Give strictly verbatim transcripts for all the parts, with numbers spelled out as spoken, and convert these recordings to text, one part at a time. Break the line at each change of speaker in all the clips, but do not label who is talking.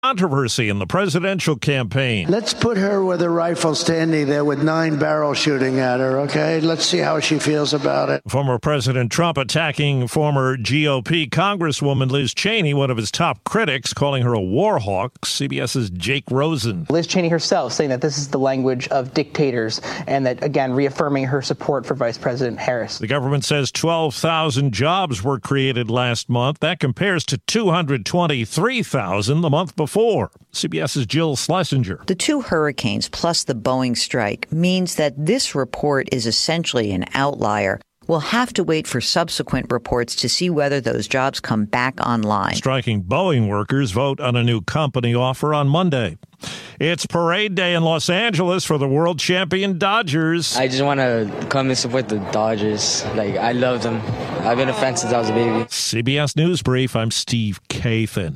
Controversy in the presidential campaign.
Let's put her with a rifle standing there with nine barrels shooting at her, okay? Let's see how she feels about it.
Former President Trump attacking former G O P Congresswoman Liz Cheney, one of his top critics, calling her a war hawk. CBS's Jake Rosen.
Liz Cheney herself saying that this is the language of dictators and that, again, reaffirming her support for Vice President Harris.
The government says twelve thousand jobs were created last month. That compares to two hundred twenty-three thousand the month before. Four. CBS's Jill Schlesinger.
The two hurricanes plus the Boeing strike means that this report is essentially an outlier. We'll have to wait for subsequent reports to see whether those jobs come back online.
Striking Boeing workers vote on a new company offer on Monday. It's parade day in Los Angeles for the world champion Dodgers.
I just want to come and support the Dodgers. Like, I love them. I've been a fan since I was a baby.
C B S News Brief, I'm Steve Kathan.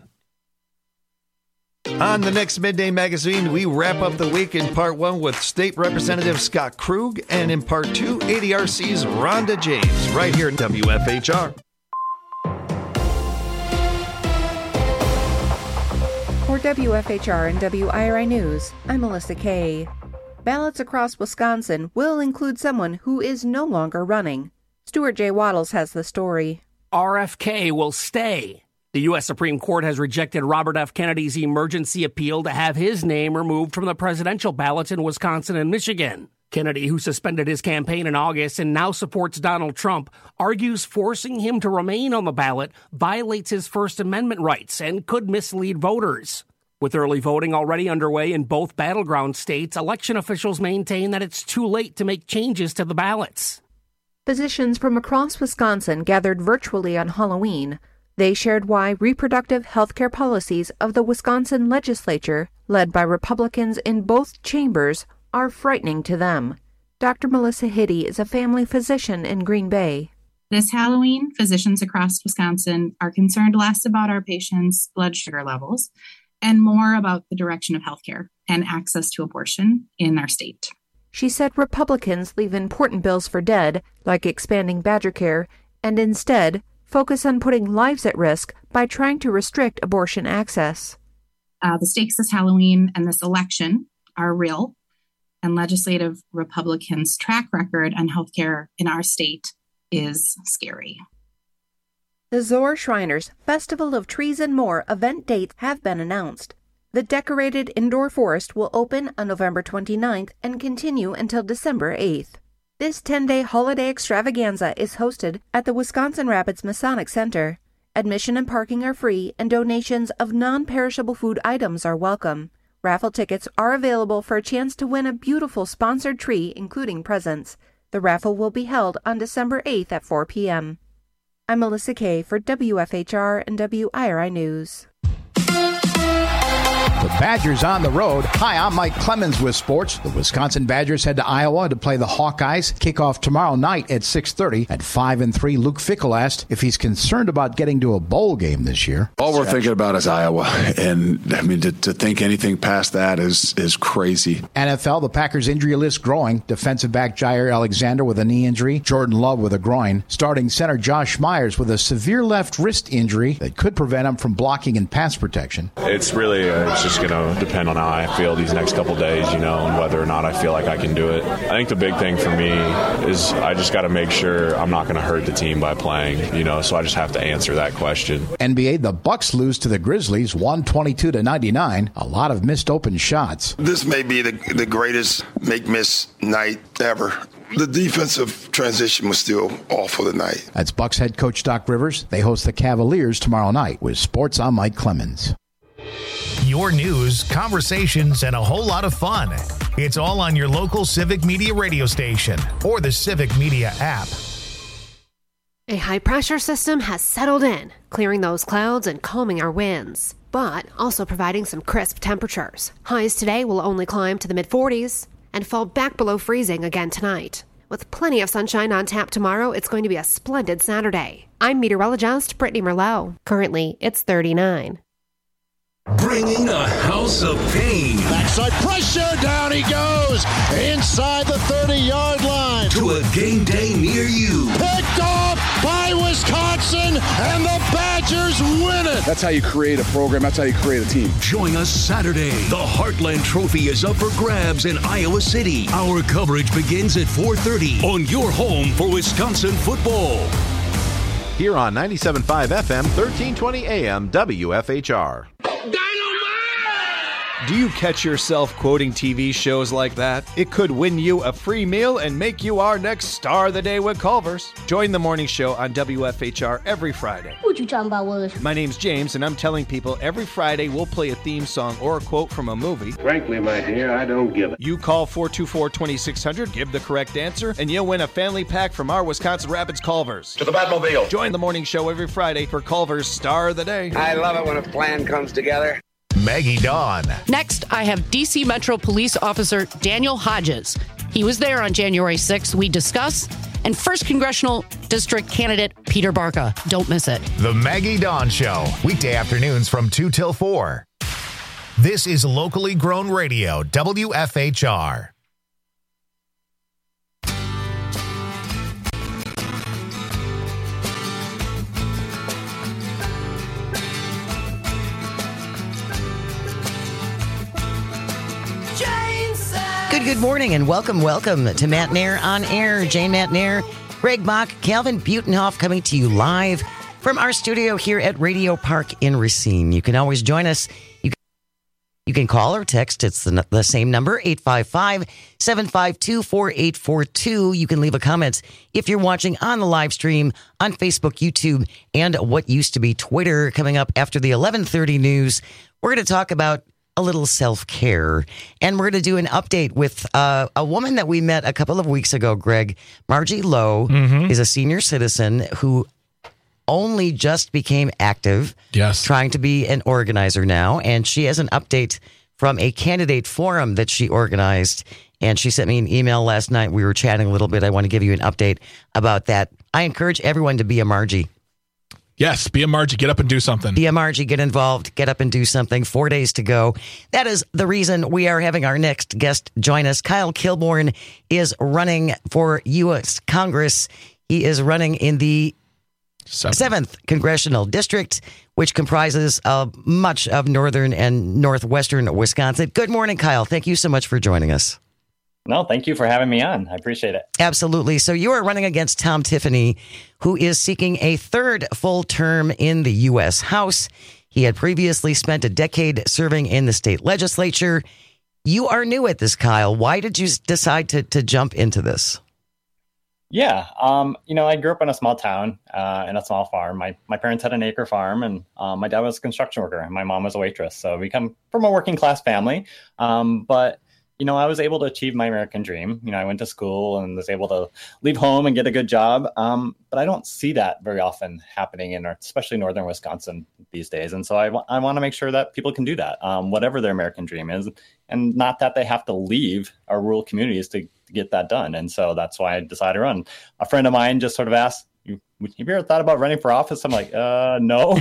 On the next Midday Magazine, we wrap up the week in part one with State Representative Scott Krug, and in part two, A D R C's Rhonda James, right here in W F H R.
For W F H R and W I R I News, I'm Melissa Kay. Ballots across Wisconsin will include someone who is no longer running. Stuart J. Waddles has the story.
R F K will stay. The U S Supreme Court has rejected Robert F. Kennedy's emergency appeal to have his name removed from the presidential ballots in Wisconsin and Michigan. Kennedy, who suspended his campaign in August and now supports Donald Trump, argues forcing him to remain on the ballot violates his First Amendment rights and could mislead voters. With early voting already underway in both battleground states, election officials maintain that it's too late to make changes to the ballots.
Physicians from across Wisconsin gathered virtually on Halloween. They shared why reproductive health care policies of the Wisconsin legislature, led by Republicans in both chambers, are frightening to them. Doctor Melissa Hiddy is a family physician in Green Bay.
This Halloween, physicians across Wisconsin are concerned less about our patients' blood sugar levels and more about the direction of healthcare and access to abortion in our state.
She said Republicans leave important bills for dead, like expanding Badger Care, and instead focus on putting lives at risk by trying to restrict abortion access.
Uh, the stakes this Halloween and this election are real, and legislative Republicans' track record on healthcare in our state is scary.
The Zoar Shriners Festival of Trees and More event dates have been announced. The decorated indoor forest will open on November twenty-ninth and continue until December eighth. This ten-day holiday extravaganza is hosted at the Wisconsin Rapids Masonic Center. Admission and parking are free, and donations of non-perishable food items are welcome. Raffle tickets are available for a chance to win a beautiful sponsored tree, including presents. The raffle will be held on December eighth at four p.m. I'm Melissa Kay for W F H R and W I R I News.
The Badgers on the road. Hi, I'm Mike Clemens with sports. The Wisconsin Badgers head to Iowa to play the Hawkeyes. Kickoff tomorrow night at six thirty. At five and three, Luke Fickell asked if he's concerned about getting to a bowl game this year.
All we're thinking about is Iowa, and I mean to, to think anything past that is is crazy.
N F L, the Packers injury list growing. Defensive back Jair Alexander with a knee injury. Jordan Love with a groin. Starting center Josh Myers with a severe left wrist injury that could prevent him from blocking and pass protection.
It's really uh, it's just going to depend on how I feel these next couple days, you know, and whether or not I feel like I can do it. I think the big thing for me is I just got to make sure I'm not going to hurt the team by playing, you know, so I just have to answer that question.
N B A, the Bucks lose to the Grizzlies one twenty-two to ninety-nine. A lot of missed open shots.
This may be the, the greatest make-miss night ever. The defensive transition was still awful tonight.
That's Bucks head coach Doc Rivers. They host the Cavaliers tomorrow night. With sports, I'm Mike Clemens.
Your news, conversations, and a whole lot of fun. It's all on your local Civic Media radio station or the Civic Media app.
A high-pressure system has settled in, clearing those clouds and calming our winds, but also providing some crisp temperatures. Highs today will only climb to the mid-forties and fall back below freezing again tonight. With plenty of sunshine on tap tomorrow, it's going to be a splendid Saturday. I'm meteorologist Brittany Merlot. Currently, it's thirty-nine.
Bringing a house of pain.
Backside pressure, down he goes, inside the thirty-yard line.
To a game day near you.
Picked off by Wisconsin, and the Badgers win it.
That's how you create a program. That's how you create a team.
Join us Saturday. The Heartland Trophy is up for grabs in Iowa City. Our coverage begins at four thirty on your home for Wisconsin football.
Here on ninety-seven point five F M, thirteen twenty A M, W F H R.
Do you catch yourself quoting T V shows like that? It could win you a free meal and make you our next star of the day with Culver's. Join the morning show on W F H R every Friday.
What you talking about, Willis?
My name's James, and I'm telling people every Friday we'll play a theme song or a quote from a movie.
Frankly, my dear, I don't give it.
You call four two four, two six zero zero, give the correct answer, and you'll win a family pack from our Wisconsin Rapids Culver's.
To the Batmobile.
Join the morning show every Friday for Culver's Star of the Day.
I love it when a plan comes together.
Maggie Dawn.
Next, I have D C Metro Police Officer Daniel Hodges. He was there on January sixth. We discuss. And first Congressional District candidate Peter Barca. Don't miss it.
The Maggie Dawn Show. Weekday afternoons from two till four. This is locally grown radio, W F H R.
Good, good morning and welcome, welcome to Matt Nair on Air. Jane Matt Nair, Greg Mock, Calvin Butenhoff coming to you live from our studio here at Radio Park in Racine. You can always join us. You can, you can call or text. It's the, the same number, eight five five, seven five two, four eight four two. You can leave a comment if you're watching on the live stream on Facebook, YouTube, and what used to be Twitter. Coming up after the eleven thirty news, we're going to talk about a little self-care. And we're going to do an update with uh, a woman that we met a couple of weeks ago, Greg. Margie Lowe mm-hmm. is a senior citizen who only just became active.
Yes.
Trying to be an organizer now. And she has an update from a candidate forum that she organized. And she sent me an email last night. We were chatting a little bit. I want to give you an update about that. I encourage everyone to be a Margie.
Yes, be a Margie. Get up and do something.
Be a Margie. Get involved. Get up and do something. Four days to go. That is the reason we are having our next guest join us. Kyle Kilborn is running for U S Congress. He is running in the Seventh, Seventh Congressional District, which comprises uh, much of northern and northwestern Wisconsin. Good morning, Kyle. Thank you so much for joining us.
No, thank you for having me on. I appreciate it.
Absolutely. So you are running against Tom Tiffany, who is seeking a third full term in the U S House. He had previously spent a decade serving in the state legislature. You are new at this, Kyle. Why did you decide to, to jump into this?
Yeah, um, you know, I grew up in a small town uh, in a small farm. My my parents had an acre farm, and um, my dad was a construction worker, and my mom was a waitress. So we come from a working class family, um, but you know, I was able to achieve my American dream. You know, I went to school and was able to leave home and get a good job. Um, but I don't see that very often happening in, our, especially northern Wisconsin these days. And so I, w- I want to make sure that people can do that, um, whatever their American dream is, and not that they have to leave our rural communities to, to get that done. And so that's why I decided to run. A friend of mine just sort of asked, "You, have you ever thought about running for office?" I'm like, uh, no.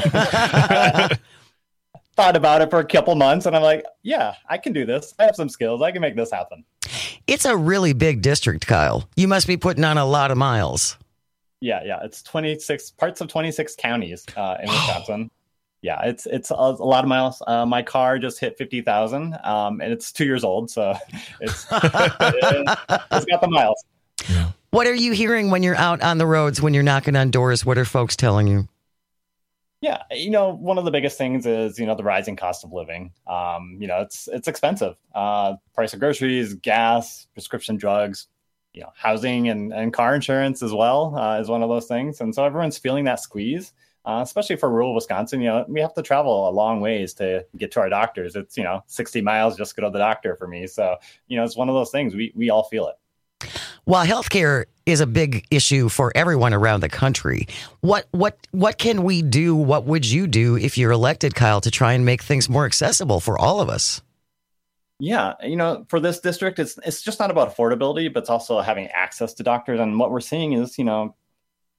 Thought about it for a couple months, and I'm like, yeah, I can do this. I have some skills. I can make this happen.
It's a really big district, Kyle. You must be putting on a lot of miles.
Yeah, yeah. It's twenty-six parts of twenty-six counties uh, in Wisconsin. Yeah, it's it's a, a lot of miles. Uh, my car just hit fifty thousand, um, and it's two years old, so it's, it's got the miles.
Yeah. What are you hearing when you're out on the roads, when you're knocking on doors? What are folks telling you?
Yeah, you know, one of the biggest things is, you know, the rising cost of living. Um, you know, it's it's expensive. Uh, price of groceries, gas, prescription drugs, you know, housing and, and car insurance as well uh, is one of those things. And so everyone's feeling that squeeze, uh, especially for rural Wisconsin. You know, we have to travel a long ways to get to our doctors. It's, you know, sixty miles just to go to the doctor for me. So, you know, it's one of those things. We, we all feel it.
While healthcare is a big issue for everyone around the country, what what what can we do? What would you do if you're elected, Kyle, to try and make things more accessible for all of us?
Yeah, you know, for this district, it's it's just not about affordability, but it's also having access to doctors. And what we're seeing is, you know,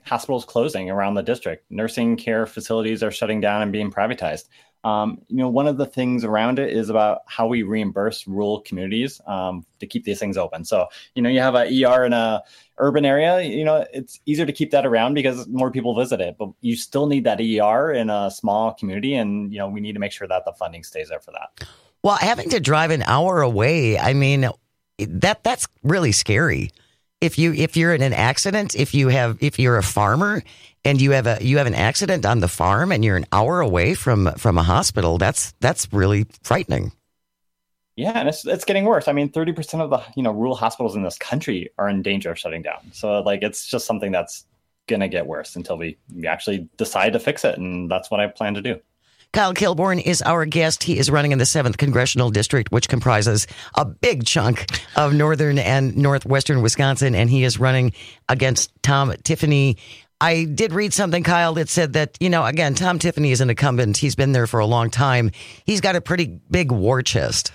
hospitals closing around the district. Nursing care facilities are shutting down and being privatized. Um, you know, one of the things around it is about how we reimburse rural communities um, to keep these things open. So, you know, you have a E R in a urban area, you know, it's easier to keep that around because more people visit it, but you still need that E R in a small community. And, you know, we need to make sure that the funding stays there for that.
Well, having to drive an hour away, I mean, that that's really scary. If you if you're in an accident, if you have if you're a farmer and you have a you have an accident on the farm and you're an hour away from from a hospital, that's that's really frightening.
Yeah, and it's it's getting worse. I mean, thirty percent of the you know rural hospitals in this country are in danger of shutting down. So like it's just something that's gonna get worse until we, we actually decide to fix it, and that's what I plan to do.
Kyle Kilborn is our guest. He is running in the seventh Congressional District, which comprises a big chunk of northern and northwestern Wisconsin, and he is running against Tom Tiffany. I did read something, Kyle, that said that, you know, again, Tom Tiffany is an incumbent. He's been there for a long time. He's got a pretty big war chest.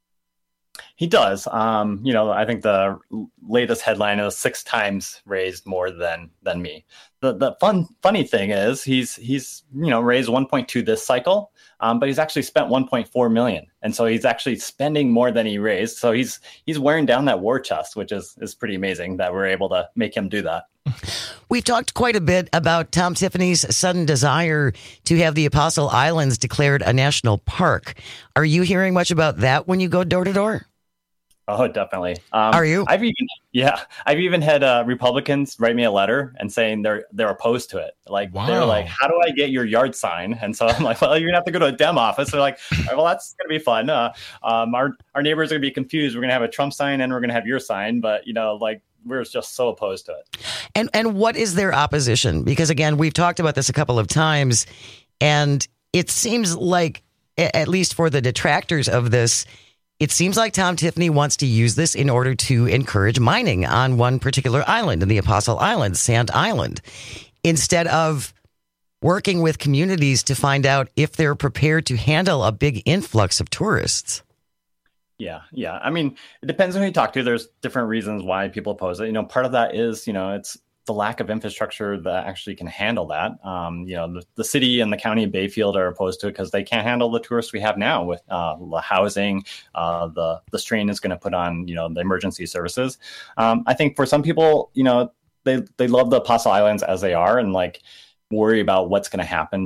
He does. Um, you know, I think the latest headline is six times raised more than than me. The the fun funny thing is he's he's you know raised one point two this cycle, um, but he's actually spent one point four million, and so he's actually spending more than he raised. So he's he's wearing down that war chest, which is is pretty amazing that we're able to make him do that.
We've talked quite a bit about Tom Tiffany's sudden desire to have the Apostle Islands declared a national park. Are you hearing much about that when you go door to door?
Oh, definitely. Um,
Are you?
I've even, yeah, I've even had uh, Republicans write me a letter and saying they're they're opposed to it. Like
wow.
They're like, how do I get your yard sign? And so I'm like, well, you're gonna have to go to a Dem office. They're like, all right, well, that's gonna be fun. Uh, um, our our neighbors are gonna be confused. We're gonna have a Trump sign and we're gonna have your sign, but you know, like we're just so opposed to it.
And and what is their opposition? Because again, we've talked about this a couple of times, and it seems like, at least for the detractors of this, it seems like Tom Tiffany wants to use this in order to encourage mining on one particular island in the Apostle Islands, Sand Island, instead of working with communities to find out if they're prepared to handle a big influx of tourists.
Yeah, yeah. I mean, it depends on who you talk to. There's different reasons why people oppose it. You know, part of that is, you know, it's the lack of infrastructure that actually can handle that. Um, you know, the, the city and the county of Bayfield are opposed to it because they can't handle the tourists we have now with uh, the housing, uh, the the strain is going to put on, you know, the emergency services. Um, I think for some people, you know, they they love the Apostle Islands as they are and like worry about what's going to happen.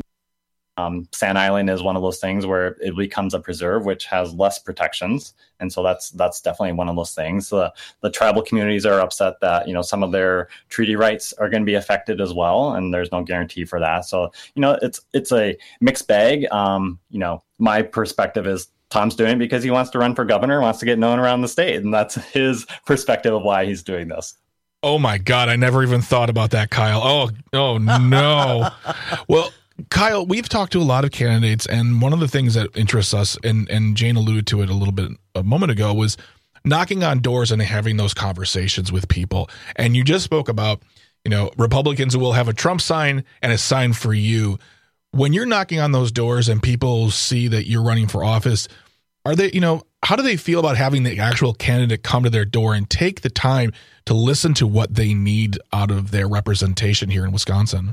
Um, Sand Island is one of those things where it becomes a preserve, which has less protections. And so that's that's definitely one of those things. The, the tribal communities are upset that, you know, some of their treaty rights are going to be affected as well. And there's no guarantee for that. So, you know, it's it's a mixed bag. Um, you know, my perspective is Tom's doing it because he wants to run for governor, wants to get known around the state. And that's his perspective of why he's doing this.
Oh, my God. I never even thought about that, Kyle. Oh, oh, no. Well, Kyle, we've talked to a lot of candidates, and one of the things that interests us, and, and Jane alluded to it a little bit a moment ago, was knocking on doors and having those conversations with people. And you just spoke about, you know, Republicans will have a Trump sign and a sign for you. When you're knocking on those doors and people see that you're running for office, are they, you know, how do they feel about having the actual candidate come to their door and take the time to listen to what they need out of their representation here in Wisconsin?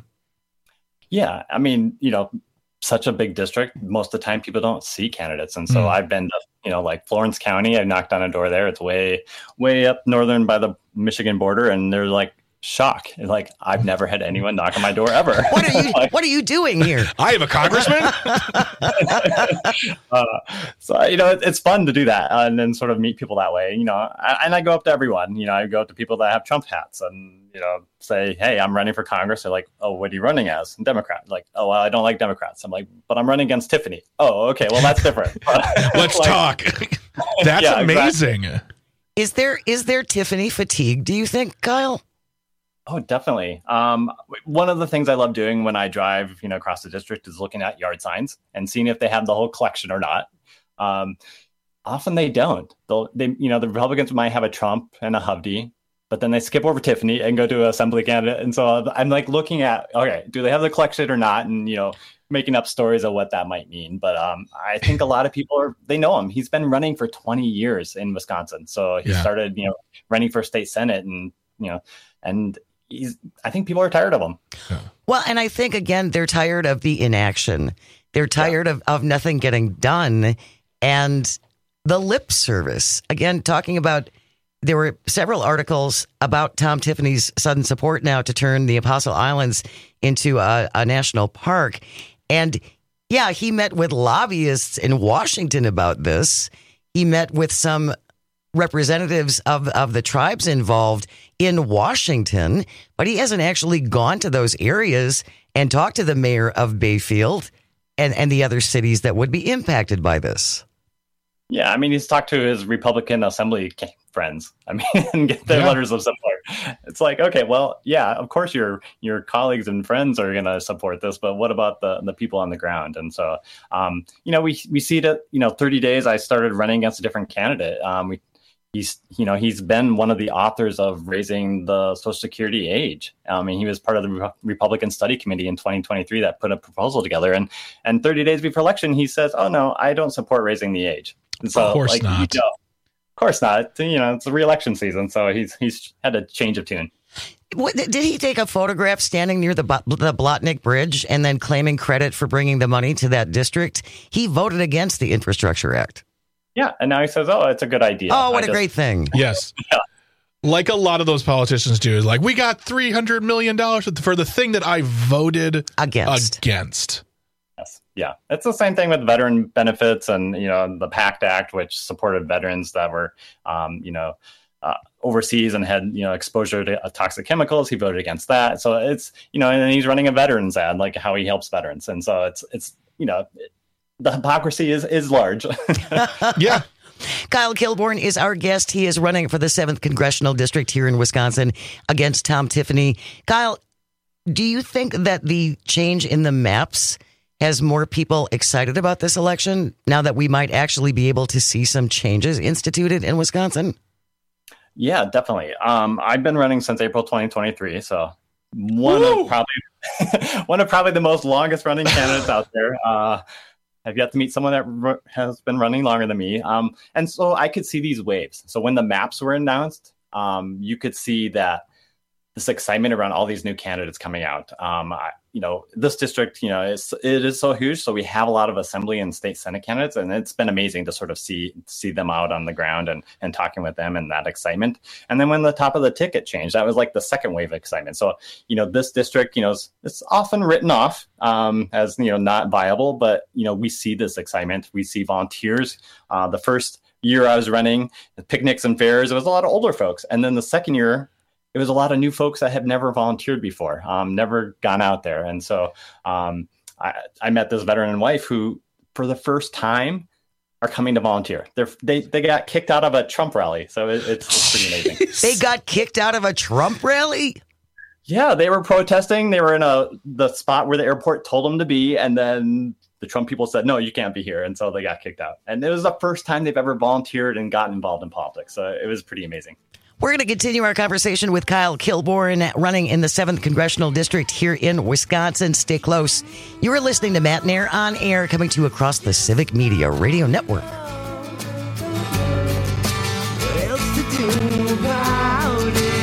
Yeah, I mean, you know, such a big district, most of the time people don't see candidates. And so mm. I've been to, you know, like Florence County, I knocked on a door there. It's way, way up northern by the Michigan border. And they're like, shock. Like, I've never had anyone knock on my door ever.
What are you like, What are you doing here?
I have a congressman.
uh, so, you know, it, it's fun to do that and then sort of meet people that way, you know, I, and I go up to everyone, you know, I go up to people that have Trump hats and, you know, say, hey, I'm running for Congress. They're like, oh, what are you running as? Democrat. Like, oh, well, I don't like Democrats. I'm like, but I'm running against Tiffany. Oh, okay. Well, that's different.
Let's
like,
talk. That's
yeah,
amazing.
Exactly.
Is there is there Tiffany fatigue, do you think, Kyle?
Oh, definitely. Um, one of the things I love doing when I drive, you know, across the district is looking at yard signs and seeing if they have the whole collection or not. Um, often they don't. They'll, they, you know, the Republicans might have a Trump and a Hovde, but then they skip over Tiffany and go to an assembly candidate. And so I'm like looking at, okay, do they have the collection or not? And, you know, making up stories of what that might mean. But um, I think a lot of people are, they know him. He's been running for twenty years in Wisconsin. So he yeah. started, you know, running for state Senate and, you know, and he's, I think people are tired of him.
Well, and I think, again, they're tired of the inaction. They're tired yeah. of, of nothing getting done. And the lip service, again, talking about, there were several articles about Tom Tiffany's sudden support now to turn the Apostle Islands into a, a national park. And yeah, he met with lobbyists in Washington about this. He met with some representatives of, of the tribes involved in Washington, but he hasn't actually gone to those areas and talked to the mayor of Bayfield and, and the other cities that would be impacted by this.
Yeah, I mean, he's talked to his Republican Assembly friends. I mean, and get their yeah. letters of support. It's like, okay, well, yeah, of course your your colleagues and friends are going to support this, but what about the the people on the ground? And so, um, you know, we we see that, you know, thirty days I started running against a different candidate. Um, we he's you know he's been one of the authors of raising the Social Security age. I mean, he was part of the Re- Republican Study Committee in twenty twenty-three that put a proposal together, and and thirty days before election, he says, "Oh no, I don't support raising the age." And so,
of course
like,
not.
You know, of course not. It's, you know, it's a re-election season, so he's he's had a change of tune.
What, did he take a photograph standing near the the Blotnick Bridge and then claiming credit for bringing the money to that district? He voted against the Infrastructure Act.
Yeah, and now he says, "Oh, it's a good idea."
Oh, what
I
a
just,
great thing!
Yes,
yeah.
Like a lot of those politicians do. Like, we got three hundred million dollars for the thing that I voted
against.
Against.
Yes, yeah, it's the same thing with veteran benefits and, you know, the PACT Act, which supported veterans that were, um, you know, uh, overseas and had, you know, exposure to uh, toxic chemicals. He voted against that. So it's, you know, and he's running a veterans ad, like how he helps veterans. And so it's, it's, you know, the hypocrisy is, is large.
Yeah.
Kyle Kilborn is our guest. He is running for the seventh Congressional District here in Wisconsin against Tom Tiffany. Kyle, do you think that the change in the maps has more people excited about this election now that we might actually be able to see some changes instituted in Wisconsin?
Yeah, definitely. Um, I've been running since April twenty twenty-three, so one Woo! of probably one of probably the most longest running candidates out there. Uh, I've yet to meet someone that r- has been running longer than me, um, and so I could see these waves. So when the maps were announced, um, you could see that this excitement around all these new candidates coming out. Um, I, you know, this district, you know, it's, it is so huge. So we have a lot of assembly and state senate candidates, and it's been amazing to sort of see see them out on the ground and, and talking with them and that excitement. And then when the top of the ticket changed, that was like the second wave of excitement. So, you know, this district, you know, it's, it's often written off um, as, you know, not viable, but, you know, we see this excitement. We see volunteers. Uh, the first year I was running the picnics and fairs, it was a lot of older folks. And then the second year, it was a lot of new folks that had never volunteered before, um, never gone out there. And so um, I, I met this veteran wife who, for the first time, are coming to volunteer. They're, they they got kicked out of a Trump rally. So it, it's, it's pretty amazing.
They got kicked out of a Trump rally?
Yeah, they were protesting. They were in a the spot where the airport told them to be. And then the Trump people said, no, you can't be here. And so they got kicked out. And it was the first time they've ever volunteered and gotten involved in politics. So it was pretty amazing.
We're going to continue our conversation with Kyle Kilborn, running in the seventh Congressional District here in Wisconsin. Stay close. You are listening to Matt Nair on Air, coming to you across the Civic Media Radio Network.
What else to do about it?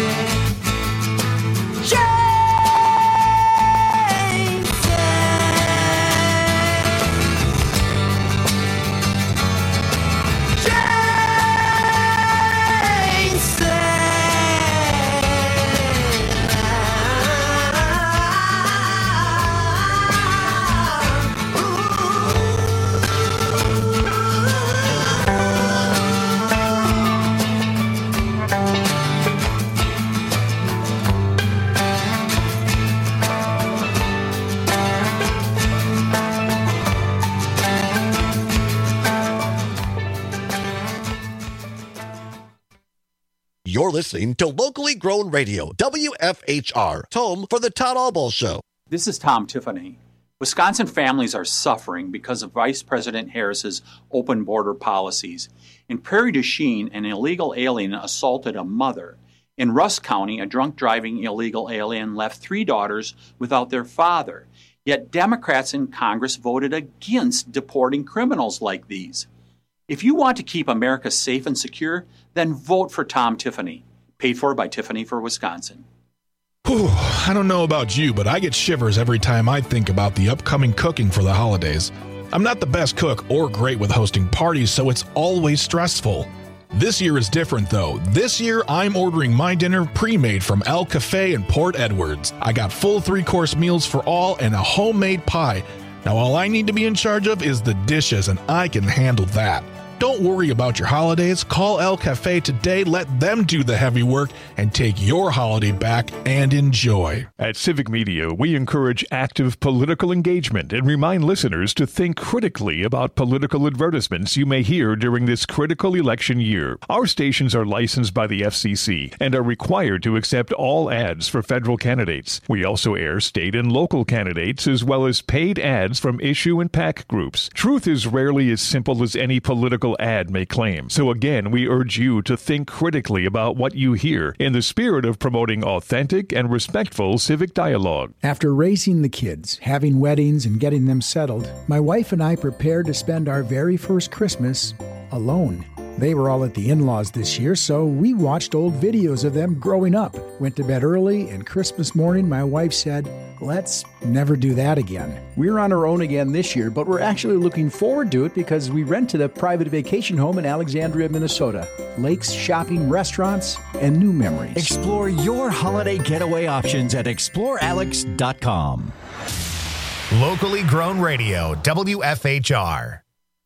You're listening to Locally Grown Radio, W F H R, home for the Todd Albaugh Show.
This is Tom Tiffany. Wisconsin families are suffering because of Vice President Harris's open border policies. In Prairie du Chien, an illegal alien assaulted a mother. In Rusk County, a drunk driving illegal alien left three daughters without their father. Yet Democrats in Congress voted against deporting criminals like these. If you want to keep America safe and secure, then vote for Tom Tiffany. Paid for by Tiffany for Wisconsin.
Whew, I don't know about you, but I get shivers every time I think about the upcoming cooking for the holidays. I'm not the best cook or great with hosting parties, so it's always stressful. This year is different, though. This year, I'm ordering my dinner pre-made from El Cafe in Port Edwards. I got full three-course meals for all and a homemade pie. Now, all I need to be in charge of is the dishes, and I can handle that. Don't worry about your holidays. Call El Cafe today, let them do the heavy work, and take your holiday back and enjoy.
At Civic Media, we encourage active political engagement and remind listeners to think critically about political advertisements you may hear during this critical election year. Our stations are licensed by the F C C and are required to accept all ads for federal candidates. We also air state and local candidates as well as paid ads from issue and PAC groups. Truth is rarely as simple as any political ad may claim. So again, we urge you to think critically about what you hear in the spirit of promoting authentic and respectful civic dialogue.
After raising the kids, having weddings, and getting them settled, my wife and I prepared to spend our very first Christmas alone. They were all at the in-laws this year, so we watched old videos of them growing up, went to bed early, and Christmas morning my wife said, let's never do that again.
We're on our own again this year, but we're actually looking forward to it because we rented a private vacation home in Alexandria, Minnesota. Lakes, shopping, restaurants, and new memories.
Explore your holiday getaway options at explore alex dot com.
Locally grown radio, W F H R.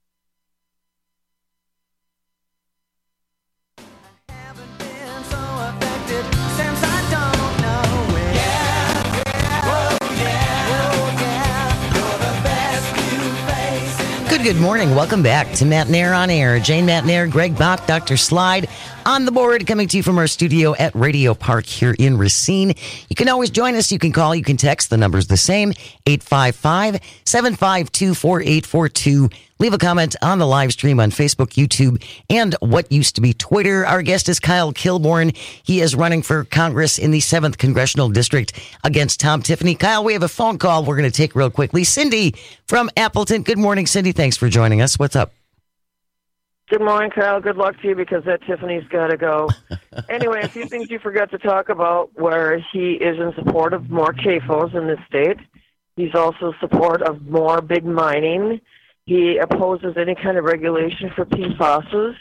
Good, good morning. Welcome back to Matt Nair on Air. Jane Matt Nair, Greg Bach, Doctor Slide on the board, coming to you from our studio at Radio Park here in Racine. You can always join us. You can call. You can text. The number's the same, eight five five, seven five two, four eight four two. Leave a comment on the live stream on Facebook, YouTube, and what used to be Twitter. Our guest is Kyle Kilborn. He is running for Congress in the seventh Congressional District against Tom Tiffany. Kyle, we have a phone call we're going to take real quickly. Cindy from Appleton. Good morning, Cindy. Thanks for joining us. What's up?
Good morning, Kyle. Good luck to you because that Tiffany's got to go. Anyway, a few things you forgot to talk about where he is in support of more C A F Os in this state. He's also in support of more big mining. He opposes any kind of regulation for P FASs.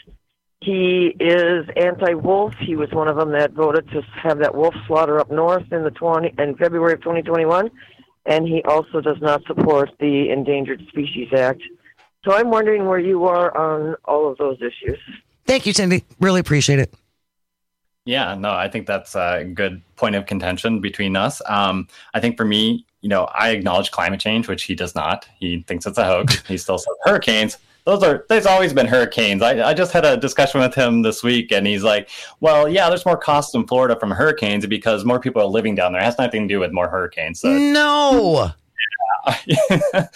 He is anti-wolf. He was one of them that voted to have that wolf slaughter up north in the twenty in February of twenty twenty-one. And he also does not support the Endangered Species Act. So I'm wondering where you are on all of those issues.
Thank you, Cindy. Really appreciate it.
Yeah, no, I think that's a good point of contention between us. Um, I think for me, you know, I acknowledge climate change, which he does not. He thinks it's a hoax. He still says hurricanes. Those are, there's always been hurricanes. I, I just had a discussion with him this week, and he's like, well, yeah, there's more costs in Florida from hurricanes because more people are living down there. It has nothing to do with more hurricanes. So
no.
Yeah.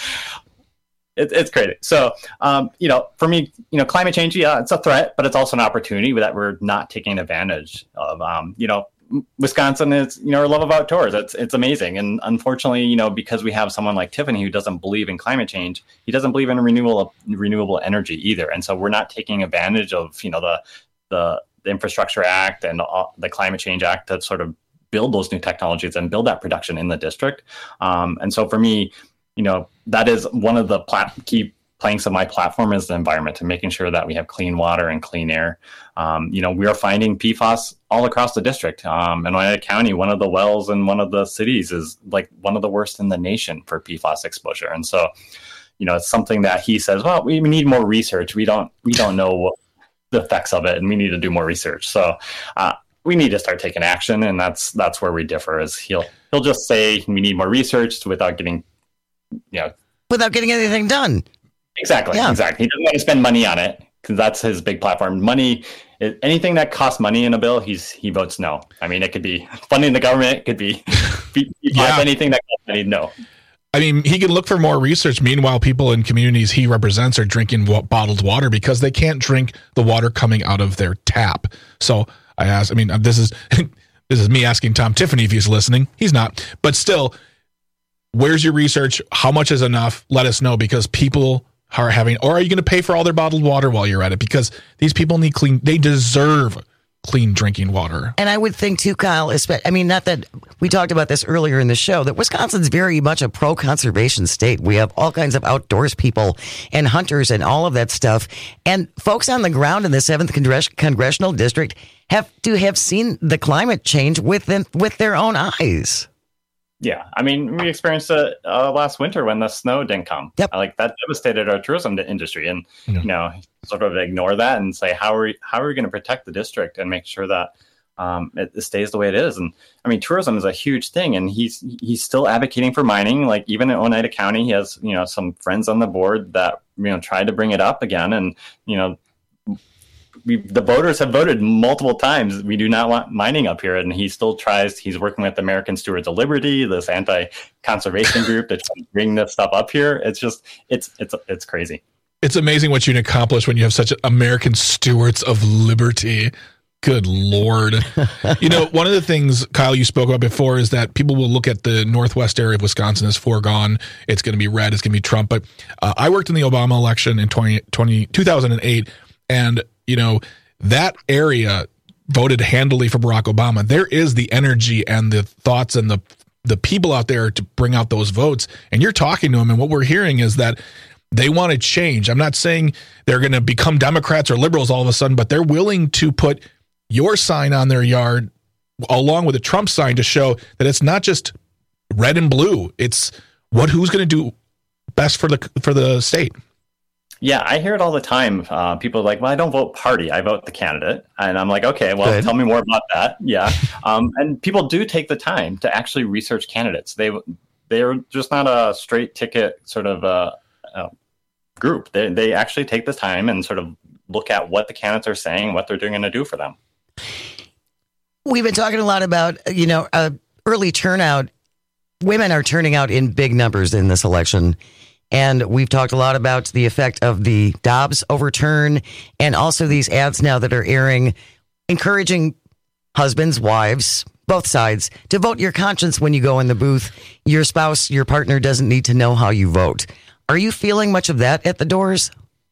It, it's crazy. So, um, you know, for me, you know, climate change, yeah, it's a threat, but it's also an opportunity that we're not taking advantage of. Um, you know, Wisconsin is, you know, our love of outdoors. It's it's amazing. And unfortunately, you know, because we have someone like Tiffany who doesn't believe in climate change, he doesn't believe in renewable renewable energy either. And so we're not taking advantage of, you know, the the, the Infrastructure Act and uh, the Climate Change Act to sort of build those new technologies and build that production in the district. Um, and so for me, you know, that is one of the plat- key planks of my platform is the environment and making sure that we have clean water and clean air. Um, you know, we are finding P FAS all across the district. Um, in Oneida County, one of the wells in one of the cities is like one of the worst in the nation for P FAS exposure. And so, you know, it's something that he says, well, we need more research. We don't, we don't know what the effects of it, and we need to do more research. So uh, we need to start taking action. And that's, that's where we differ is he'll, he'll just say we need more research without getting, you know,
without getting anything done.
Exactly. Yeah. Exactly. He doesn't want to spend money on it because that's his big platform. Money, anything that costs money in a bill, he's he votes no. I mean, it could be funding the government. It could be yeah. anything that costs money. No.
I mean, he can look for more research. Meanwhile, people in communities he represents are drinking bottled water because they can't drink the water coming out of their tap. So I asked, I mean, this is this is me asking Tom Tiffany if he's listening. He's not, but still. Where's your research? How much is enough? Let us know because people are having, or are you going to pay for all their bottled water while you're at it? Because these people need clean, they deserve clean drinking water.
And I would think too, Kyle, I mean, not that we talked about this earlier in the show, that Wisconsin's very much a pro-conservation state. We have all kinds of outdoors people and hunters and all of that stuff. And folks on the ground in the seventh Congress- Congressional District have to have seen the climate change with them, with their own eyes.
Yeah, I mean, we experienced it uh, last winter when the snow didn't come.
Yep.
Like that devastated our tourism industry, and
yeah.
you know, sort of ignore that and say, how are we, how are we going to protect the district and make sure that um, it, it stays the way it is? And I mean, tourism is a huge thing, and he's he's still advocating for mining. Like even in Oneida County, he has you know some friends on the board that you know tried to bring it up again, and you know. We, the voters have voted multiple times. We do not want mining up here, and he still tries. He's working with American Stewards of Liberty, this anti-conservation group, to try to bring this stuff up here. It's just, it's it's it's crazy.
It's amazing what you can accomplish when you have such American Stewards of Liberty. Good Lord. You know, one of the things, Kyle, you spoke about before is that people will look at the northwest area of Wisconsin as foregone. It's going to be red. It's going to be Trump. But uh, I worked in the Obama election in twenty, twenty, two thousand eight, and you know, that area voted handily for Barack Obama. There is the energy and the thoughts and the the people out there to bring out those votes. And you're talking to them, and what we're hearing is that they want to change. I'm not saying they're going to become Democrats or liberals all of a sudden, but they're willing to put your sign on their yard along with a Trump sign to show that it's not just red and blue. It's what who's going to do best for the for the state.
Yeah, I hear it all the time. Uh, people are like, well, I don't vote party. I vote the candidate. And I'm like, okay, well, Good. Tell me more about that. Yeah. Um, and people do take the time to actually research candidates. They, they're just not a straight ticket sort of uh, uh, group. They, they actually take the time and sort of look at what the candidates are saying, what they're going to do for them.
We've been talking a lot about, you know, uh, early turnout. Women are turning out in big numbers in this election. And we've talked a lot about the effect of the Dobbs overturn and also these ads now that are airing, encouraging husbands, wives, both sides to vote your conscience when you go in the booth. Your spouse, your partner doesn't need to know how you vote. Are you feeling much of that at the doors?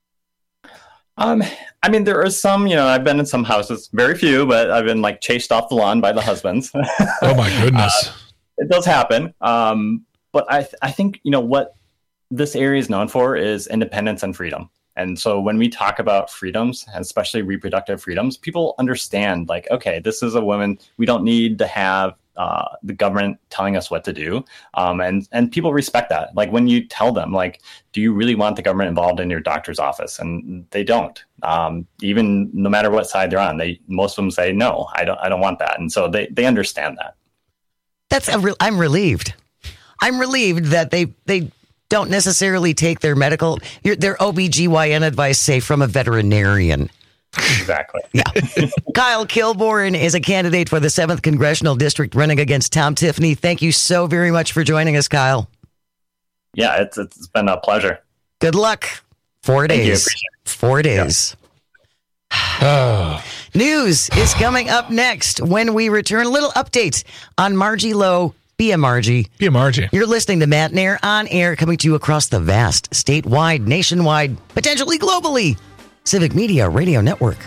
Um, I mean, there are some, you know, I've been in some houses, very few, but I've been like chased off the lawn by the husbands.
Oh my goodness.
uh, it does happen. Um, but I, th- I think, you know, what this area is known for is independence and freedom. And so when we talk about freedoms, especially reproductive freedoms, people understand like, okay, this is a woman. We don't need to have uh, the government telling us what to do. Um, and, and people respect that. Like when you tell them, like, do you really want the government involved in your doctor's office? And they don't, um, even no matter what side they're on, they, most of them say, no, I don't, I don't want that. And so they, they understand that.
That's a re- I'm relieved. I'm relieved that they, they, don't necessarily take their medical, their O B G Y N advice, say, from a veterinarian.
Exactly.
Yeah. Kyle Kilborn is a candidate for the seventh Congressional District running against Tom Tiffany. Thank you so very much for joining us, Kyle.
Yeah, it's it's been a pleasure.
Good luck. Four
Thank
days. Four days. Yeah. News is coming up next when we return. A little update on Margie Lowe. Be a Margie.
Be a Margie.
You're listening to Matt Nair on air, coming to you across the vast, statewide, nationwide, potentially globally, Civic Media Radio Network.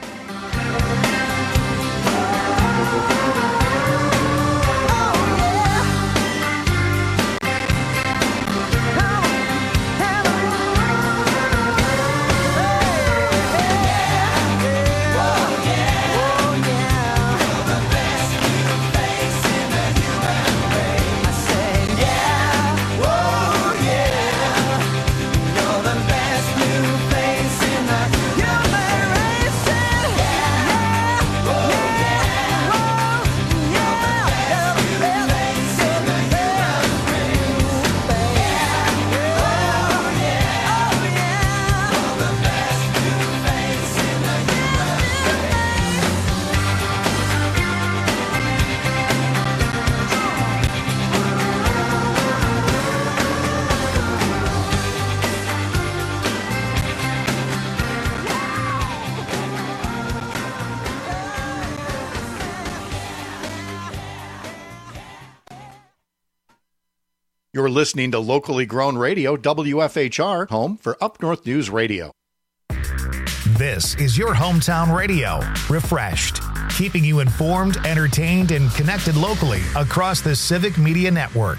You're listening to locally grown radio, W F H R, home for Up North News Radio.
This is your hometown radio, refreshed. keeping you informed, entertained, and connected locally across the Civic Media Network.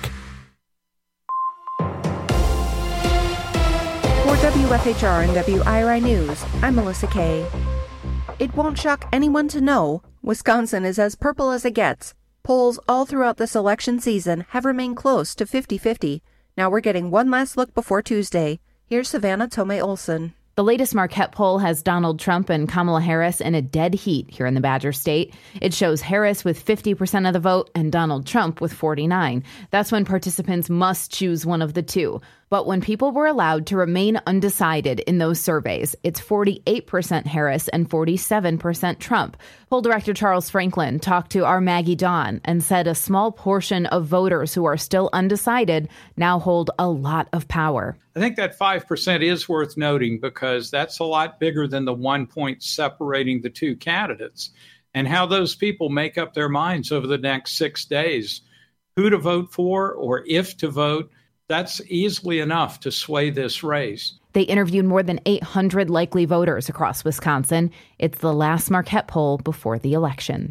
For W F H R and W I R I News, I'm Melissa Kay. It won't shock anyone to know Wisconsin is as purple as it gets. Polls all throughout this election season have remained close to fifty-fifty. Now we're getting one last look before Tuesday. Here's Savannah Tomei-Olson.
The latest Marquette poll has Donald Trump and Kamala Harris in a dead heat here in the Badger State. It shows Harris with fifty percent of the vote and Donald Trump with forty-nine. That's when participants must choose one of the two. But when people were allowed to remain undecided in those surveys, it's forty-eight percent Harris and forty-seven percent Trump. Poll director Charles Franklin talked to our Maggie Dawn and said a small portion of voters who are still undecided now hold a lot of power.
I think that five percent is worth noting because that's a lot bigger than the one point separating the two candidates. And how those people make up their minds over the next six days, who to vote for or if to vote, that's easily enough to sway this race.
They interviewed more than eight hundred likely voters across Wisconsin. It's the last Marquette poll before the election.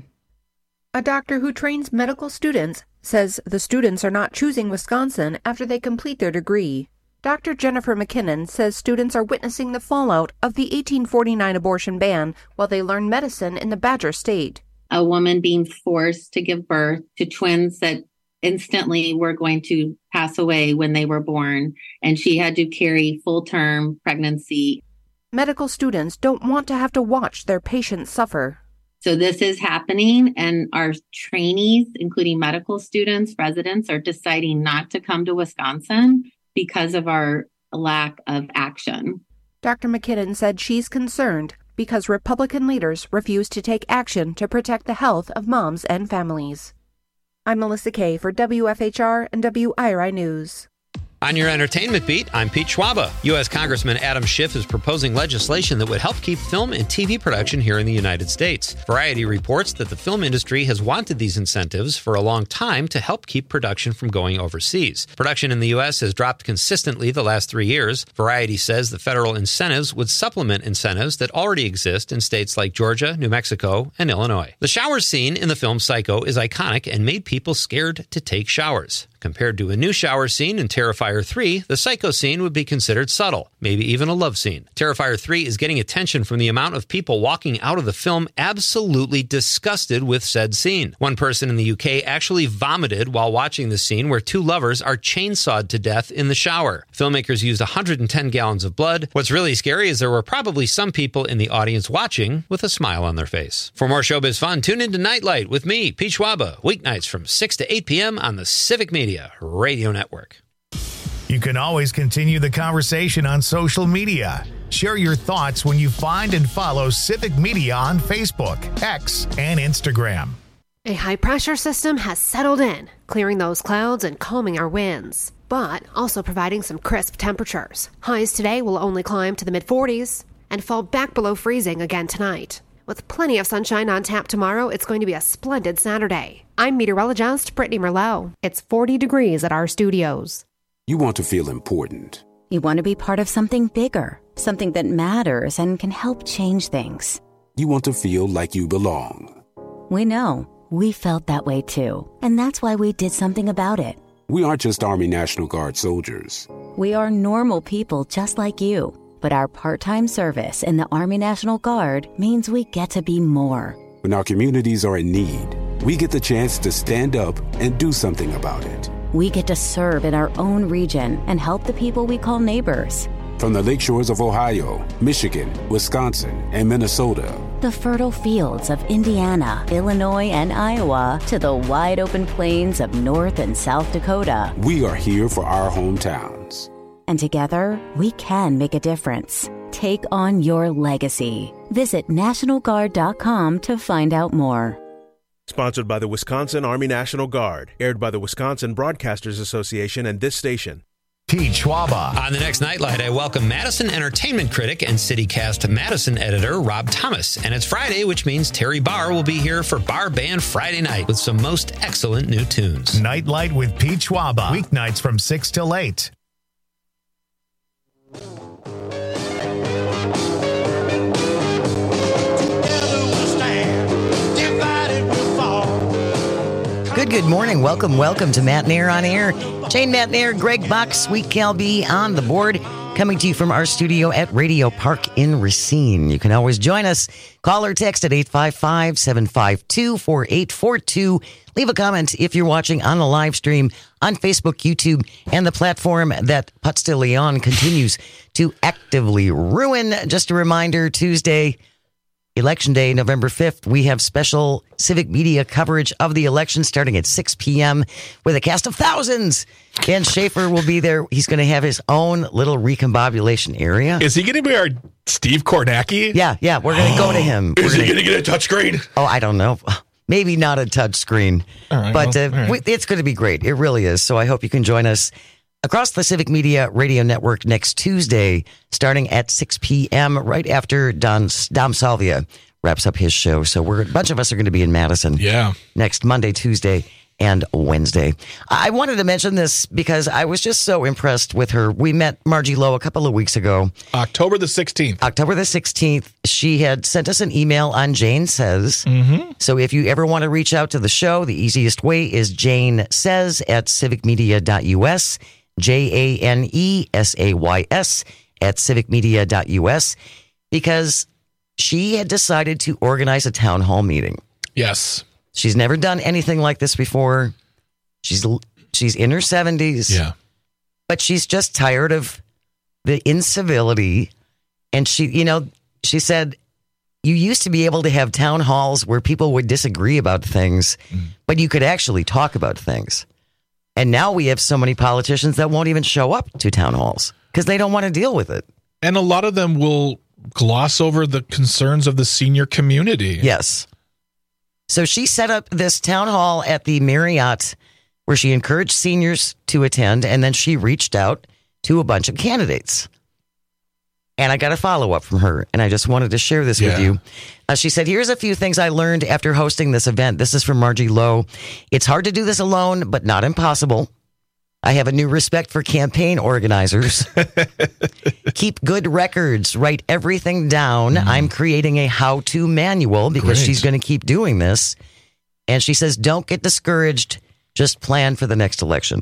A doctor who trains medical students says the students are not choosing Wisconsin after they complete their degree. Doctor Jennifer McKinnon says students are witnessing the fallout of the eighteen forty-nine abortion ban while they learn medicine in the Badger State.
A woman being forced to give birth to twins that instantly were going to pass away when they were born, and she had to carry full-term pregnancy.
Medical students don't want to have to watch their patients suffer.
So this is happening, and our trainees, including medical students, residents, are deciding not to come to Wisconsin because of our lack of action.
Doctor McKinnon said she's concerned because Republican leaders refuse to take action to protect the health of moms and families. I'm Melissa Kay for W F H R and W I R I News.
On your entertainment beat, I'm Pete Schwaba. U S Congressman Adam Schiff is proposing legislation that would help keep film and T V production here in the United States. Variety reports that the film industry has wanted these incentives for a long time to help keep production from going overseas. Production in the U S has dropped consistently the last three years. Variety says the federal incentives would supplement incentives that already exist in states like Georgia, New Mexico, and Illinois. The shower scene in the film Psycho is iconic and made people scared to take showers. Compared to a new shower scene in Terrifier three, the Psycho scene would be considered subtle, maybe even a love scene. Terrifier three is getting attention from the amount of people walking out of the film absolutely disgusted with said scene. One person in the U K actually vomited while watching the scene where two lovers are chainsawed to death in the shower. Filmmakers used one hundred ten gallons of blood. What's really scary is there were probably some people in the audience watching with a smile on their face. For more showbiz fun, tune into Nightlight with me, Pete Schwaba, weeknights from six to eight p.m. on the Civic Media Radio Network.
You can always continue the conversation on social media. Share your thoughts when you find and follow Civic Media on Facebook, X, and Instagram.
A high-pressure system has settled in, clearing those clouds and calming our winds, but also providing some crisp temperatures. Highs today will only climb to the mid forties and fall back below freezing again tonight. With plenty of sunshine on tap tomorrow, it's going to be a splendid Saturday. I'm meteorologist Brittany Merlot. It's forty degrees at our studios.
You want to feel important.
You want to be part of something bigger, something that matters and can help change things.
You want to feel like you belong.
We know. We felt that way too. And that's why we did something about it.
We aren't just Army National Guard soldiers.
We are normal people just like you. But our part-time service in the Army National Guard means we get to be more.
When our communities are in need, we get the chance to stand up and do something about it.
We get to serve in our own region and help the people we call neighbors.
From the lakeshores of Ohio, Michigan, Wisconsin, and Minnesota.
The fertile fields of Indiana, Illinois, and Iowa to the wide open plains of North and South Dakota.
We are here for our hometowns.
And together, we can make a difference. Take on your legacy. Visit National Guard dot com to find out more.
Sponsored by the Wisconsin Army National Guard. Aired by the Wisconsin Broadcasters Association and this station.
Pete Schwaba.
On the next Nightlight, I welcome Madison entertainment critic and CityCast Madison editor Rob Thomas. And it's Friday, which means Terry Barr will be here for Bar Band Friday night with some most excellent new tunes.
Nightlight with Pete Schwaba. Weeknights from six till eight.
Together we'll stand.
Good, good morning. Welcome, welcome to Matt Nair on Air. Jane Matt Nair, Greg Buck, Sweet Cal B on the board. Coming to you from our studio at Radio Park in Racine. You can always join us. Call or text at eight five five, seven five two, four eight four two. Leave a comment if you're watching on the live stream on Facebook, YouTube, and the platform that Putz de Leon continues to actively ruin. Just a reminder, Tuesday, Election Day, November fifth, we have special civic media coverage of the election starting at six p.m. with a cast of thousands. Dan Schaefer will be there. He's going to have his own little recombobulation area.
Is he going to be our Steve Kornacki?
Yeah, yeah. We're going to go to him.
Is
we're
he going to get a touchscreen?
Oh, I don't know. Maybe not a touch screen.
All right,
but
well,
uh,
all right.
we, it's going to be great. It really is. So I hope you can join us across the Civic Media Radio Network next Tuesday, starting at six p.m. right after Don, Dom Salvia wraps up his show. So we're a bunch of us are going to be in Madison.
Yeah.
Next Monday, Tuesday, and Wednesday. I wanted to mention this because I was just so impressed with her. We met Margie Lowe a couple of weeks ago.
October the sixteenth.
October the sixteenth. She had sent us an email on Jane Says.
Mm-hmm.
So if you ever want to reach out to the show, the easiest way is Jane Says at civic media dot u s. J A N E S A Y S at civic media dot u s. Because she had decided to organize a town hall meeting.
Yes.
She's never done anything like this before. She's she's in her seventies.
Yeah.
But she's just tired of the incivility. And she, you know, she said, you used to be able to have town halls where people would disagree about things, mm. but you could actually talk about things. And now we have so many politicians that won't even show up to town halls because they don't want to deal with it.
And a lot of them will gloss over the concerns of the senior community.
Yes. So she set up this town hall at the Marriott where she encouraged seniors to attend, and then she reached out to a bunch of candidates. And I got a follow-up from her, and I just wanted to share this
Yeah.
with you. Uh, she said, here's a few things I learned after hosting this event. This is from Margie Lowe. It's hard to do this alone, but not impossible. I have a new respect for campaign organizers. Keep good records. Write everything down. Mm. I'm creating a how-to manual because
Great.
she's going to keep doing this. And she says, don't get discouraged. Just plan for the next election.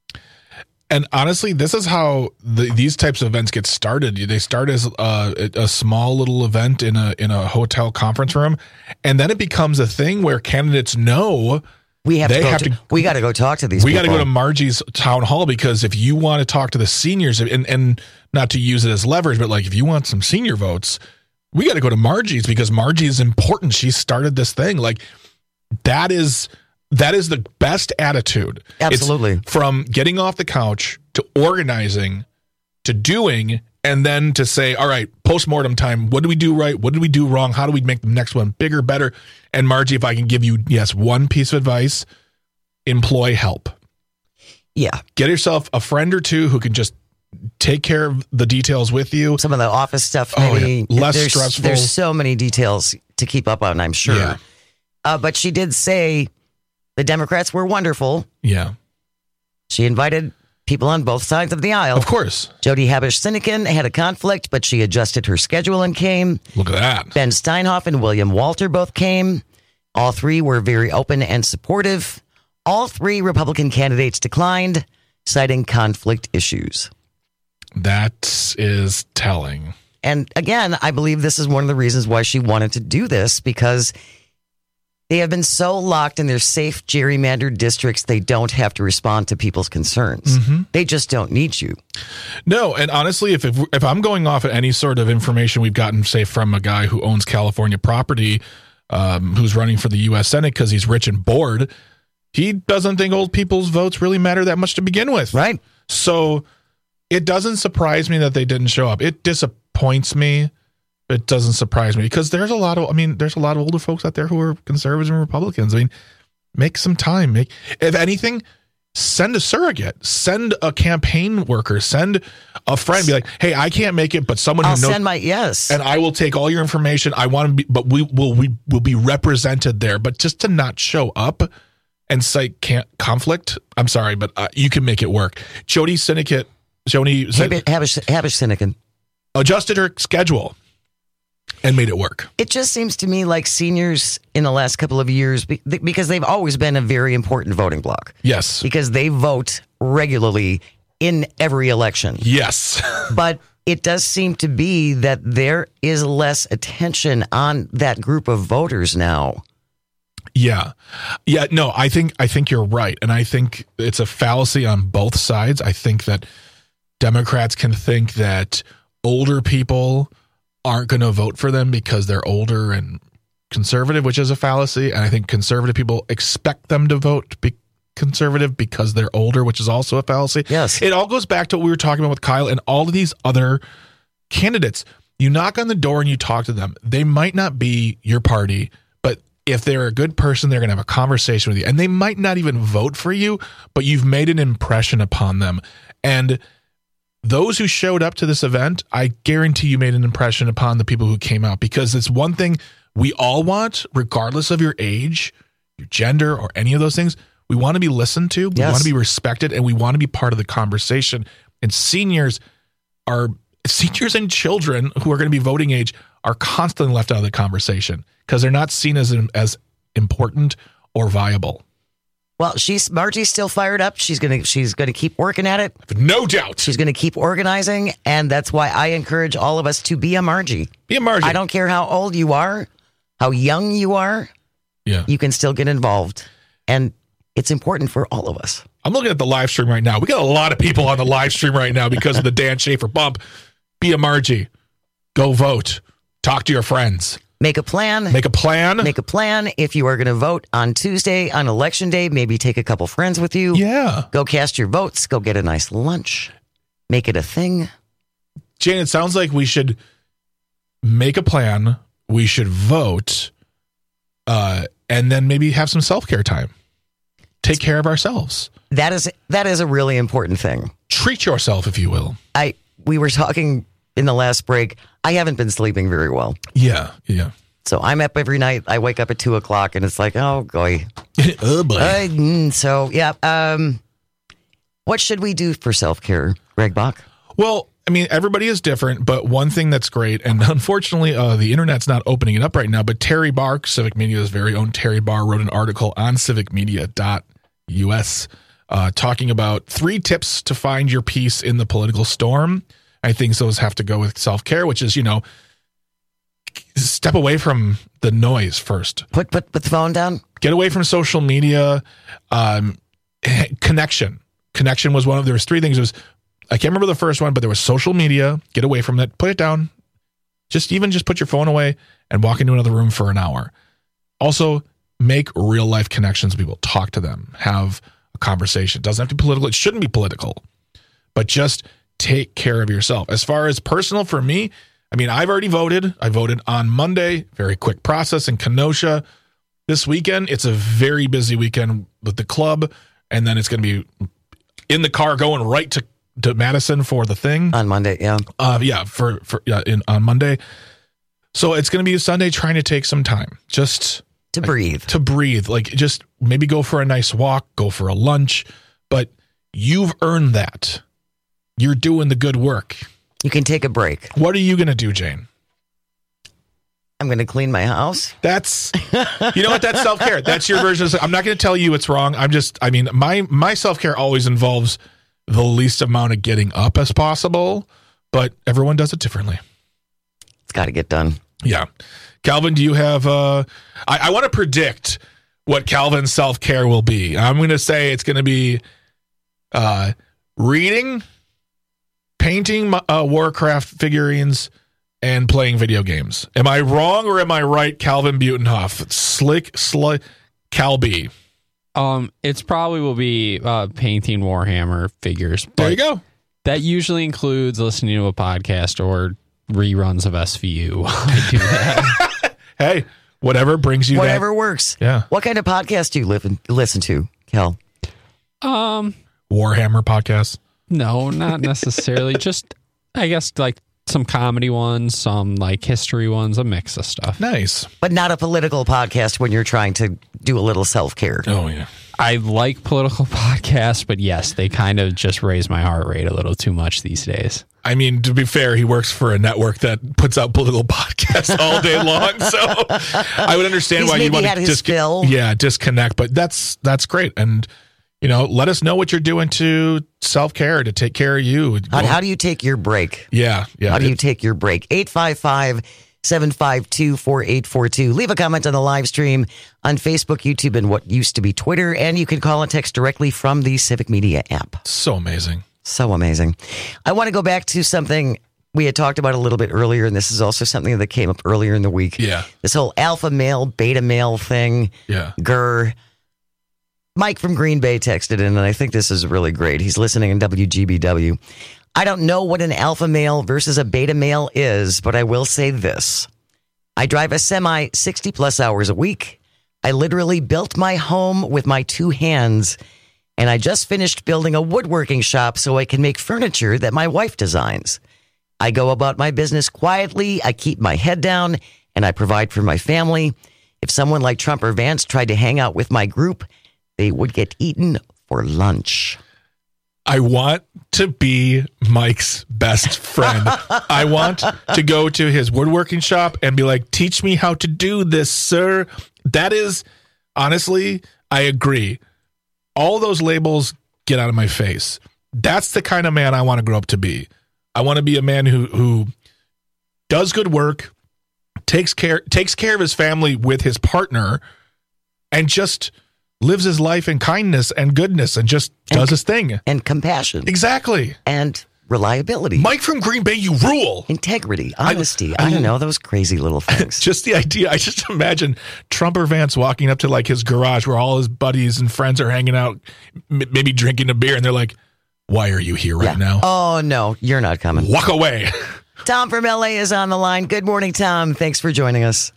And honestly, this is how the, these types of events get started. They start as a, a small little event in a in a hotel conference room, and then it becomes a thing where candidates know
we have
they
to go
have
to,
to.
We got to go talk to these.
We
people.
got to go to Margie's town hall because if you want to talk to the seniors, and and not to use it as leverage, but like if you want some senior votes, we got to go to Margie's because Margie is important. She started this thing. Like that is. That is the best attitude.
Absolutely.
It's from getting off the couch to organizing to doing and then to say, all right, postmortem time. What do we do right? What did we do wrong? How do we make the next one bigger, better? And Margie, if I can give you, yes, one piece of advice, employ help.
Yeah.
Get yourself a friend or two who can just take care of the details with you.
Some of the office stuff,
Oh,
maybe.
yeah. Less
there's,
stressful.
There's so many details to keep up on, I'm sure.
Yeah.
Uh, but she did say the Democrats were wonderful.
Yeah.
She invited people on both sides of the aisle.
Of course.
Jody Habush-Sinekin had a conflict, but she adjusted her schedule and came.
Look at that.
Ben Steinhoff and William Walter both came. All three were very open and supportive. All three Republican candidates declined, citing conflict issues.
That is telling.
And again, I believe this is one of the reasons why she wanted to do this, because they have been so locked in their safe gerrymandered districts, they don't have to respond to people's concerns.
Mm-hmm.
They just don't need you.
No, and honestly, if, if if I'm going off of any sort of information we've gotten, say, from a guy who owns California property, um, who's running for the U S Senate because he's rich and bored, he doesn't think old people's votes really matter that much to begin with.
Right.
So it doesn't surprise me that they didn't show up. It disappoints me. It doesn't surprise me because there's a lot of, I mean, there's a lot of older folks out there who are conservatives and Republicans. I mean, make some time. Make, if anything, send a surrogate, send a campaign worker, send a friend. Be like, hey, I can't make it, but someone
I'll
who knows.
send my yes,
and I will take all your information. I want to be, but we will we will be represented there. But just to not show up and cite can't conflict. I'm sorry, but uh, you can make it work. Jody Syndicate, Jody
Habush, Habush Sinekin
adjusted her schedule. and made it work.
It just seems to me like seniors in the last couple of years, because they've always been a very important voting bloc.
Yes.
Because they vote regularly in every election.
Yes.
But it does seem to be that there is less attention on that group of voters now.
Yeah. Yeah, no, I think I think you're right. And I think it's a fallacy on both sides. I think that Democrats can think that older people aren't going to vote for them because they're older and conservative, which is a fallacy. And I think conservative people expect them to vote be conservative because they're older, which is also a fallacy.
Yes.
It all goes back to what we were talking about with Kyle and all of these other candidates. You knock on the door and you talk to them. They might not be your party, but if they're a good person, they're going to have a conversation with you. And they might not even vote for you, but you've made an impression upon them. And those who showed up to this event, I guarantee you made an impression upon the people who came out, because it's one thing we all want, regardless of your age, your gender, or any of those things. We want to be listened to, we
Yes.
want to be respected, and we want to be part of the conversation. And seniors are seniors and children who are going to be voting age are constantly left out of the conversation because they're not seen as as important or viable.
Well, she's Margie's still fired up. She's gonna she's gonna keep working at it.
No doubt.
She's gonna keep organizing, and that's why I encourage all of us to be a Margie.
Be a Margie.
I don't care how old you are, how young you are.
Yeah.
You can still get involved. And it's important for all of us.
I'm looking at the live stream right now. We got a lot of people on the live stream right now because of the Dan Schaefer bump. Be a Margie. Go vote. Talk to your friends.
Make a plan.
Make a plan.
Make a plan. If you are going to vote on Tuesday, on election day, maybe take a couple friends with you.
Yeah.
Go cast your votes. Go get a nice lunch. Make it a thing.
Jane, it sounds like we should make a plan. We should vote. Uh, and then maybe have some self-care time. Take care of ourselves.
That is that is a really important thing.
Treat yourself, if you will.
I we were talking in the last break. I haven't been sleeping very well.
Yeah, yeah.
So I'm up every night. I wake up at two o'clock, and it's like, oh boy,
oh boy.
Uh, mm, so yeah. Um, what should we do for self care, Greg Bach?
Well, I mean, everybody is different, but one thing that's great, and unfortunately, uh, the internet's not opening it up right now, but Terry Barr, Civic Media's very own Terry Barr, wrote an article on civic media dot U S uh, talking about three tips to find your peace in the political storm. I think those have to go with self-care, which is, you know, step away from the noise first.
Put put put the phone down.
Get away from social media. Um, connection. Connection was one of, there was three things. It was, I can't remember the first one, but there was social media. Get away from it. Put it down. Just even just put your phone away and walk into another room for an hour. Also, make real life connections with people. Talk to them. Have a conversation. It doesn't have to be political. It shouldn't be political. But just take care of yourself. As far as personal for me, I mean, I've already voted. I voted on Monday. Very quick process in Kenosha. This weekend, it's a very busy weekend with the club. And then it's going to be in the car going right to, to Madison for the thing.
On Monday, yeah.
Uh, yeah, for, for yeah, in, on Monday. So it's going to be a Sunday trying to take some time. Just...
To breathe.
To breathe. Like, just maybe go for a nice walk, go for a lunch. But you've earned that. You're doing the good work.
You can take a break.
What are you going to do, Jane?
I'm going to clean my house.
That's, you know what? That's self-care. That's your version of, I'm not going to tell you it's wrong. I'm just, I mean, my, my self-care always involves the least amount of getting up as possible, but everyone does it differently.
It's got to get done.
Yeah. Calvin, do you have, uh, I, I want to predict what Calvin's self-care will be. I'm going to say it's going to be uh, reading, painting uh, Warcraft figurines, and playing video games. Am I wrong or am I right, Calvin Butenhoff? Slick, slick, Calby.
Um, it's probably will be uh, painting Warhammer figures.
There you go.
That usually includes listening to a podcast or reruns of S V U. I do that.
Hey, whatever brings you
Whatever
that.
works.
Yeah.
What kind of podcast do you live in, listen to, Cal?
Um,
Warhammer podcasts?
No, not necessarily. Just, I guess, like some comedy ones, some like history ones, a mix of stuff.
Nice.
But not a political podcast when you're trying to do a little self-care.
Oh, yeah.
I like political podcasts, but yes, they kind of just raise my heart rate a little too much these days.
I mean, to be fair, he works for a network that puts out political podcasts all day long, so I would understand
He's
why you want to
his fill.
yeah, disconnect. But that's that's great, and you know, let us know what you're doing to self care to take care of you.
How, how do you take your break?
Yeah, yeah.
How do you take your break? eight five five, seven five two, four eight four two. Leave a comment on the live stream on Facebook, YouTube, and what used to be Twitter, and you can call and text directly from the Civic Media app.
So amazing.
So amazing. I want to go back to something we had talked about a little bit earlier, and this is also something that came up earlier in the week.
Yeah.
This whole alpha male, beta male thing.
Yeah.
Grr. Mike from Green Bay texted in, and I think this is really great. He's listening in W G B W. I don't know what an alpha male versus a beta male is, but I will say this. I drive a semi sixty plus hours a week. I literally built my home with my two hands, and I just finished building a woodworking shop so I can make furniture that my wife designs. I go about my business quietly, I keep my head down, and I provide for my family. If someone like Trump or Vance tried to hang out with my group, they would get eaten for lunch.
I want to be Mike's best friend. I want to go to his woodworking shop and be like, teach me how to do this, sir. That is, honestly, I agree. All those labels get out of my face. That's the kind of man I want to grow up to be. I want to be a man who who does good work, takes care takes care of his family with his partner, and just lives his life in kindness and goodness and just does
and,
his thing.
And compassion.
Exactly.
And reliability.
Mike from Green Bay, you rule.
Integrity, honesty. I, I,
I
don't know, those crazy little things.
Just the idea. I just imagine Trump or Vance walking up to like his garage where all his buddies and friends are hanging out, m- maybe drinking a beer, and they're like, why are you here right
yeah.
now?
Oh, no, you're not coming.
Walk away.
Tom from L A is on the line. Good morning, Tom. Thanks for joining us.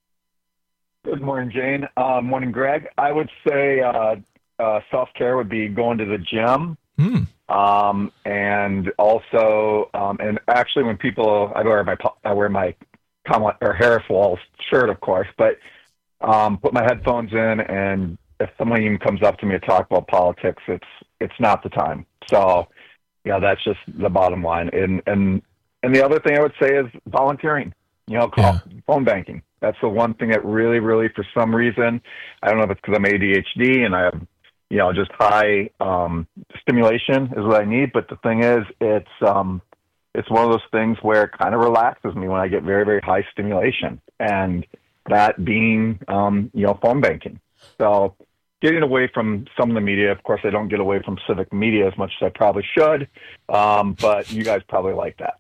Good morning, Jane. Uh, morning, Greg. I would say uh, uh, self-care would be going to the gym.
Mm.
Um, and also, um, and actually when people, I wear my, I wear my Kamala or Harris Walls shirt, of course, but um, put my headphones in, and if someone even comes up to me to talk about politics, it's, it's not the time. So, yeah, that's just the bottom line. And, and, and the other thing I would say is volunteering, you know, call,
yeah.
phone banking. That's the one thing that really, really, for some reason, I don't know if it's because I'm A D H D and I have, you know, just high um, stimulation is what I need. But the thing is, it's um, it's one of those things where it kind of relaxes me when I get very, very high stimulation, and that being, um, you know, phone banking. So getting away from some of the media. Of course, I don't get away from civic media as much as I probably should, um, but you guys probably like that.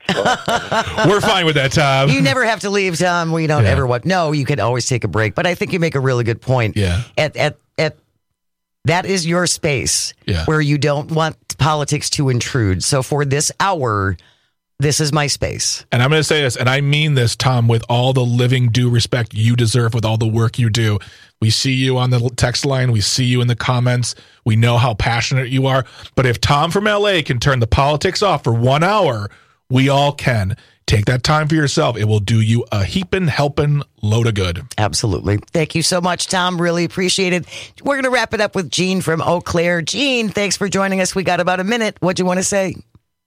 So. We're fine with that, Tom.
You never have to leave, Tom. We don't
yeah.
ever want. No, you can always take a break. But I think you make a really good point.
Yeah.
At at at that is your space
yeah.
where you don't want politics to intrude. So for this hour, this is my space.
And I'm going to say this, and I mean this, Tom, with all the living due respect you deserve with all the work you do. We see you on the text line. We see you in the comments. We know how passionate you are. But if Tom from L A can turn the politics off for one hour, we all can. Take that time for yourself. It will do you a heaping, helping load of good.
Absolutely. Thank you so much, Tom. Really appreciate it. We're going to wrap it up with Jean from Eau Claire. Jean, thanks for joining us. We got about a minute. What do you want to say?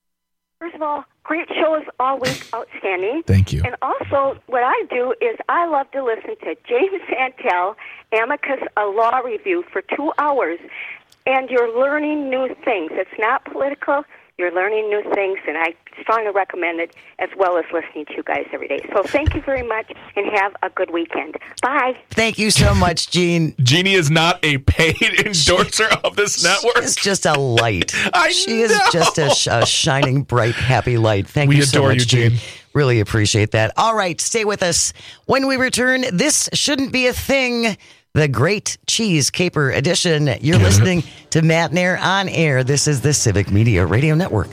First of all, great shows all week, outstanding.
Thank you.
And also, what I do is I love to listen to James Santel, Amicus, a law review for two hours, and you're learning new things. It's not political. You're learning new things, and I strongly recommend it, as well as listening to you guys every day. So thank you very much, and have a good weekend. Bye.
Thank you so much, Jean.
Jeannie is not a paid endorser of this network.
She's just a light.
I
she
know.
is just a, sh- a shining, bright, happy light. Thank
we
you so
adore
much,
you, Jean.
Jean. Really appreciate that. All right, stay with us. When we return, this shouldn't be a thing. The Great Cheese Caper Edition. You're listening to Matt Nair on air. This is the Civic Media Radio Network.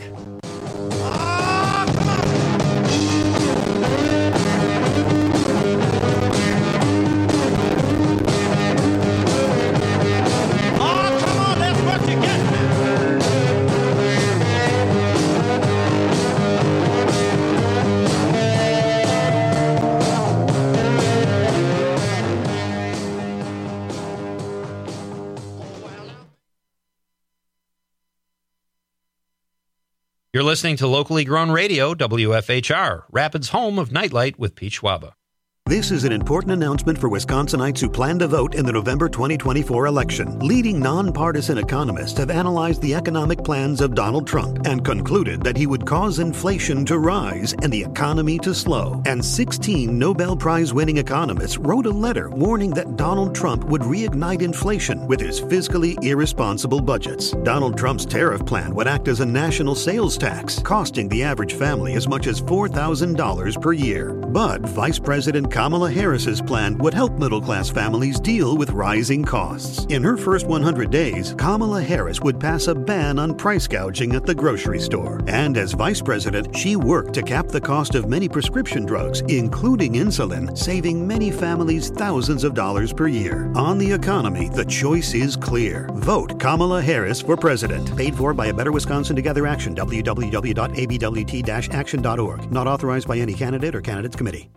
You're listening to locally grown radio, W F H R, Rapids' home of Nightlight with Pete Schwaba.
This is an important announcement for Wisconsinites who plan to vote in the November twenty twenty-four election. Leading nonpartisan economists have analyzed the economic plans of Donald Trump and concluded that he would cause inflation to rise and the economy to slow. And sixteen Nobel Prize-winning economists wrote a letter warning that Donald Trump would reignite inflation with his fiscally irresponsible budgets. Donald Trump's tariff plan would act as a national sales tax, costing the average family as much as four thousand dollars per year. But Vice President Kamala Harris's plan would help middle-class families deal with rising costs. In her first one hundred days, Kamala Harris would pass a ban on price gouging at the grocery store. And as vice president, she worked to cap the cost of many prescription drugs, including insulin, saving many families thousands of dollars per year. On the economy, the choice is clear. Vote Kamala Harris for president. Paid for by a Better Wisconsin Together Action, w w w dot a b w t dash action dot org. Not authorized by any candidate or candidates committee.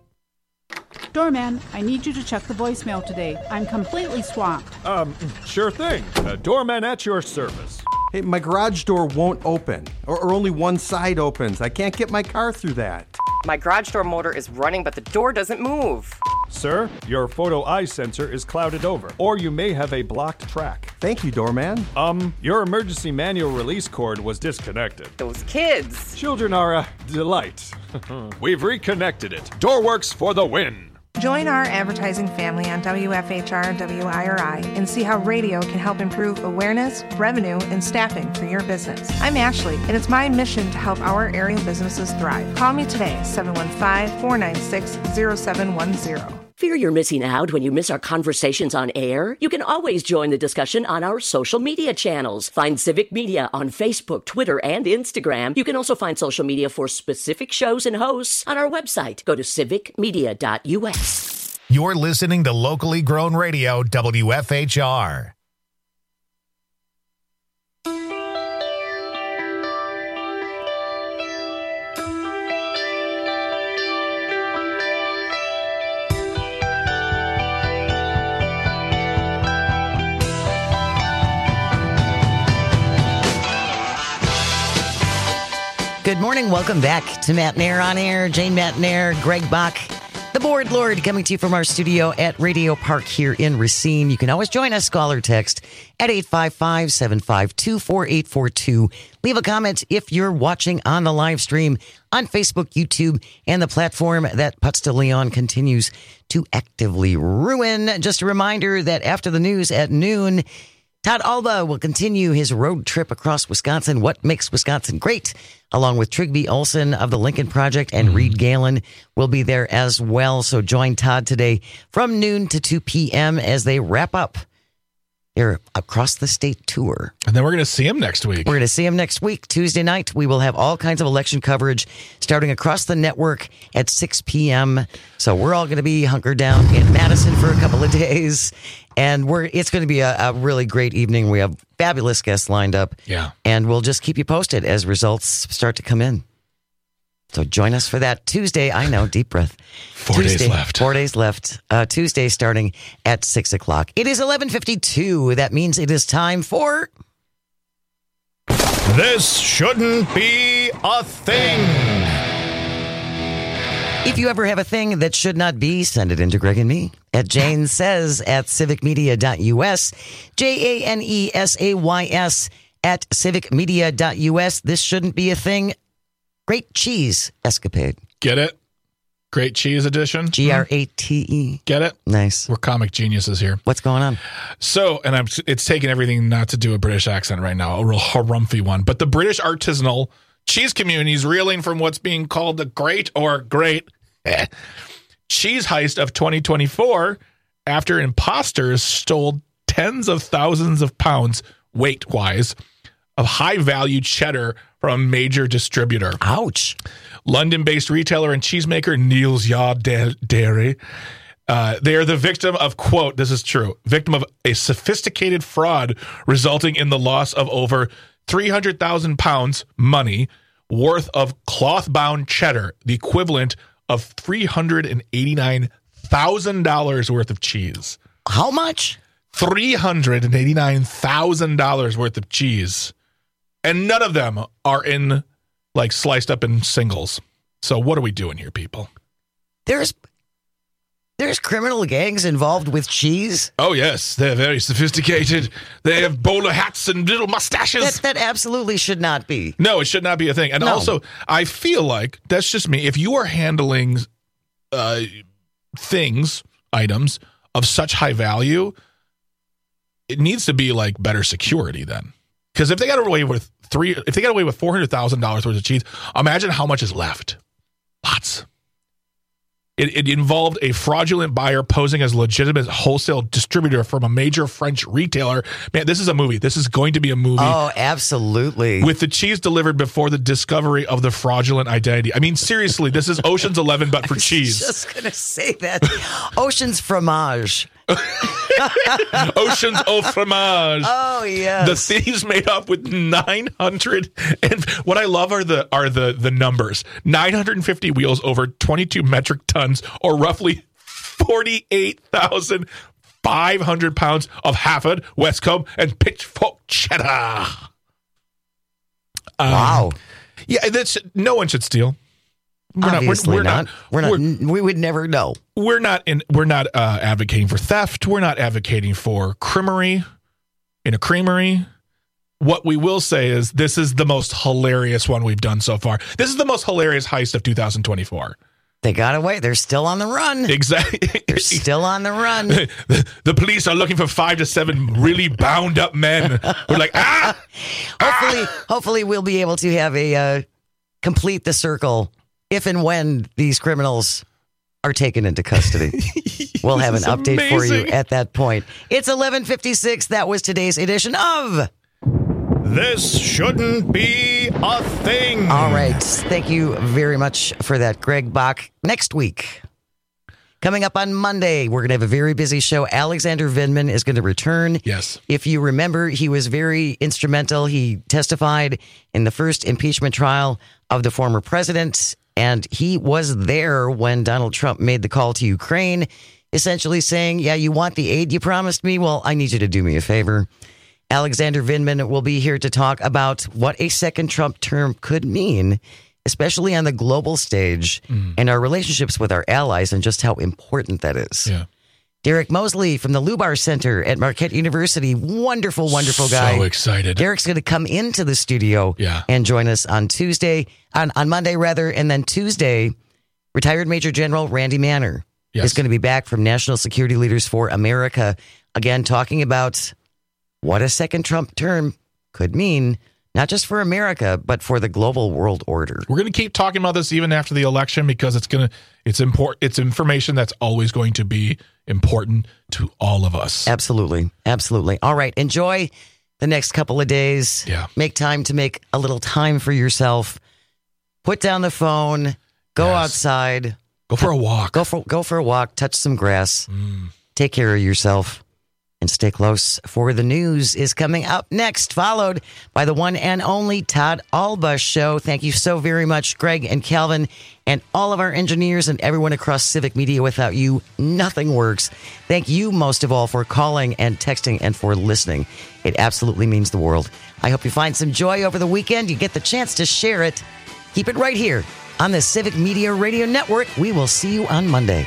Doorman, I need you to check the voicemail today. I'm completely swamped.
Um, sure thing. Uh, doorman at your service.
Hey, my garage door won't open, or, or only one side opens. I can't get my car through that.
My garage door motor is running, but the door doesn't move.
Sir, your photo eye sensor is clouded over, or you may have a blocked track.
Thank you, doorman.
Um, your emergency manual release cord was disconnected.
Those kids.
Children are a delight. We've reconnected it. Door works for the win.
Join our advertising family on W F H R and W I R I and see how radio can help improve awareness, revenue, and staffing for your business. I'm Ashley, and it's my mission to help our area businesses thrive. Call me today, seven one five, four nine six, zero seven one zero.
Fear you're missing out when you miss our conversations on air? You can always join the discussion on our social media channels. Find Civic Media on Facebook, Twitter, and Instagram. You can also find social media for specific shows and hosts on our website. Go to civic media dot u s.
You're listening to locally grown radio, W F H R.
Good morning. Welcome back to Matt Nair on Air. Jane Matt Nair, Greg Bach, the board lord, coming to you from our studio at Radio Park here in Racine. You can always join us, call or text at eight five five, seven five two, four eight four two. Leave a comment if you're watching on the live stream on Facebook, YouTube, and the platform that Putz de Leon continues to actively ruin. Just a reminder that after the news at noon, Todd Alba will continue his road trip across Wisconsin. What makes Wisconsin great? Along with Trigby Olson of the Lincoln Project and Reed Galen will be there as well. So join Todd today from noon to two p.m. as they wrap up their across the state tour.
And then we're going to see him next week.
We're going to see him next week. Tuesday night, we will have all kinds of election coverage starting across the network at six p.m. So we're all going to be hunkered down in Madison for a couple of days. And we're it's going to be a, a really great evening. We have fabulous guests lined up.
Yeah.
And we'll just keep you posted as results start to come in. So join us for that Tuesday. I know, deep breath.
Four
Tuesday,
days left.
Four days left. Uh, Tuesday starting at six o'clock. It is eleven fifty-two. That means it is time for...
This shouldn't be a thing.
If you ever have a thing that should not be, send it in to Greg and me at Jane Says at civic media dot u s. J A N E S A Y S at civic media dot u s. This shouldn't be a thing. Great cheese escapade.
Get it? Great cheese edition.
G R A T E.
Get it?
Nice.
We're comic geniuses here.
What's going on?
So, and I'm, it's taking everything not to do a British accent right now, a real harumphy one. But the British artisanal cheese community is reeling from what's being called the great or great eh, cheese heist of twenty twenty-four after imposters stole tens of thousands of pounds, weight-wise, of high-value cheddar from a major distributor.
Ouch.
London-based retailer and cheesemaker Neal's Yard Dairy. Uh, they are the victim of, quote, this is true, victim of a sophisticated fraud resulting in the loss of over three hundred thousand pounds money worth of cloth-bound cheddar, the equivalent of three hundred eighty-nine thousand dollars worth of cheese.
How much?
three hundred eighty-nine thousand dollars worth of cheese. And none of them are in like sliced up in singles. So what are we doing here, people?
There's there's criminal gangs involved with cheese.
Oh yes, they're very sophisticated. They have bowler hats and little mustaches.
That, that absolutely should not be.
No, it should not be a thing. And
No.
also, I feel like that's just me. If you are handling uh, things, items of such high value, it needs to be like better security then. Because if they got away with three, if they got away with four hundred thousand dollars worth of cheese, imagine how much is left. Lots. It, it involved a fraudulent buyer posing as a legitimate wholesale distributor from a major French retailer. Man, this is a movie. This is going to be a movie.
Oh, absolutely.
With the cheese delivered before the discovery of the fraudulent identity. I mean, seriously, this is Ocean's Eleven, but for cheese.
I was just going to say that. Ocean's Fromage.
Ocean's au fromage.
Oh, yes.
The thieves made off with nine hundred, and what I love are the are the the numbers. nine hundred fifty wheels over twenty-two metric tons, or roughly forty-eight thousand five hundred pounds of Halford, Westcombe, and Pitchfork cheddar. Um,
Wow.
Yeah, that's no one should steal. We're
Obviously
we're
not. We're not. We would never know.
We're not in. We're not uh, advocating for theft. We're not advocating for crimery in a creamery. What we will say is this is the most hilarious one we've done so far. This is the most hilarious heist of two thousand twenty-four.
They got away. They're still on the run.
Exactly.
They're still on the run.
the, the police are looking for five to seven really bound up men. We're like, ah.
Hopefully, hopefully we'll be able to have a uh, complete the circle. If and when these criminals are taken into custody, we'll have an update for you at that point. It's eleven fifty-six. That was today's edition of
This Shouldn't Be a Thing.
All right. Thank you very much for that, Greg Bach. Next week, coming up on Monday, we're going to have a very busy show. Alexander Vindman is going to return.
Yes.
If you remember, he was very instrumental. He testified in the first impeachment trial of the former president. And he was there when Donald Trump made the call to Ukraine, essentially saying, yeah, you want the aid you promised me? Well, I need you to do me a favor. Alexander Vindman will be here to talk about what a second Trump term could mean, especially on the global stage, mm. and our relationships with our allies and just how important that is.
Yeah.
Derek Mosley from the Lubar Center at Marquette University. Wonderful, wonderful guy.
So excited.
Derek's going to come into the studio
yeah.
and join us on Tuesday, on, on Monday rather, and then Tuesday, retired Major General Randy Manner
yes.
is going to be back from National Security Leaders for America, again, talking about what a second Trump term could mean, not just for America, but for the global world order.
We're going to keep talking about this even after the election because it's going to it's important. It's information that's always going to be important to all of us.
Absolutely. Absolutely. All right. Enjoy the next couple of days.
Yeah.
Make time to make a little time for yourself. Put down the phone. Go
yes.
outside.
Go for a walk.
Go for go for a walk. Touch some grass.
Mm.
Take care of yourself. And stay close, for the news is coming up next, followed by the one and only Todd Alba Show. Thank you so very much, Greg and Calvin, and all of our engineers and everyone across Civic Media. Without you, nothing works. Thank you most of all for calling and texting and for listening. It absolutely means the world. I hope you find some joy over the weekend. You get the chance to share it. Keep it right here on the Civic Media Radio Network. We will see you on Monday.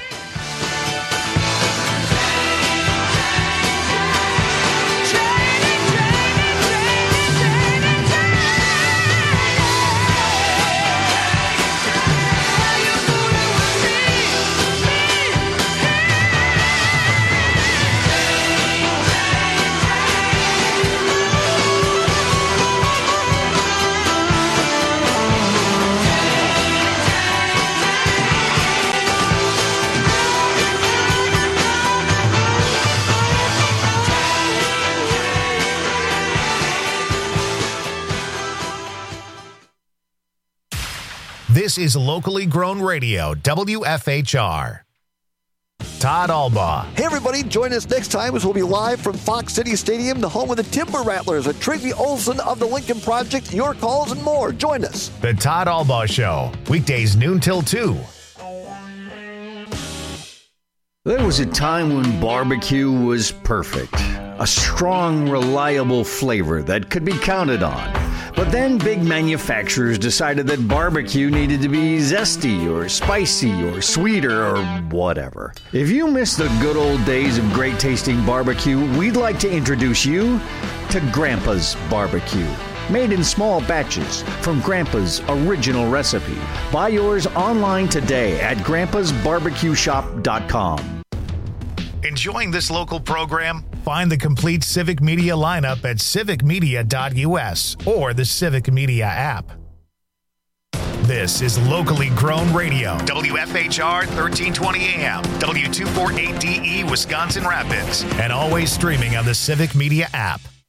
This is locally grown radio, W F H R. Todd Alba.
Hey, everybody, join us next time as we'll be live from Fox City Stadium, the home of the Timber Rattlers, and Tracy Olson of the Lincoln Project, your calls and more. Join us.
The Todd Alba Show, weekdays noon till two.
There was a time when barbecue was perfect. A strong, reliable flavor that could be counted on. But then big manufacturers decided that barbecue needed to be zesty or spicy or sweeter or whatever. If you miss the good old days of great tasting barbecue, we'd like to introduce you to Grandpa's Barbecue. Made in small batches from Grandpa's original recipe. Buy yours online today at grandpas barbecue shop dot com.
Enjoying this local program? Find the complete Civic Media lineup at civic media dot u s or the Civic Media app. This is locally grown radio. W F H R thirteen twenty A M, W two forty-eight D E, Wisconsin Rapids, and always streaming on the Civic Media app.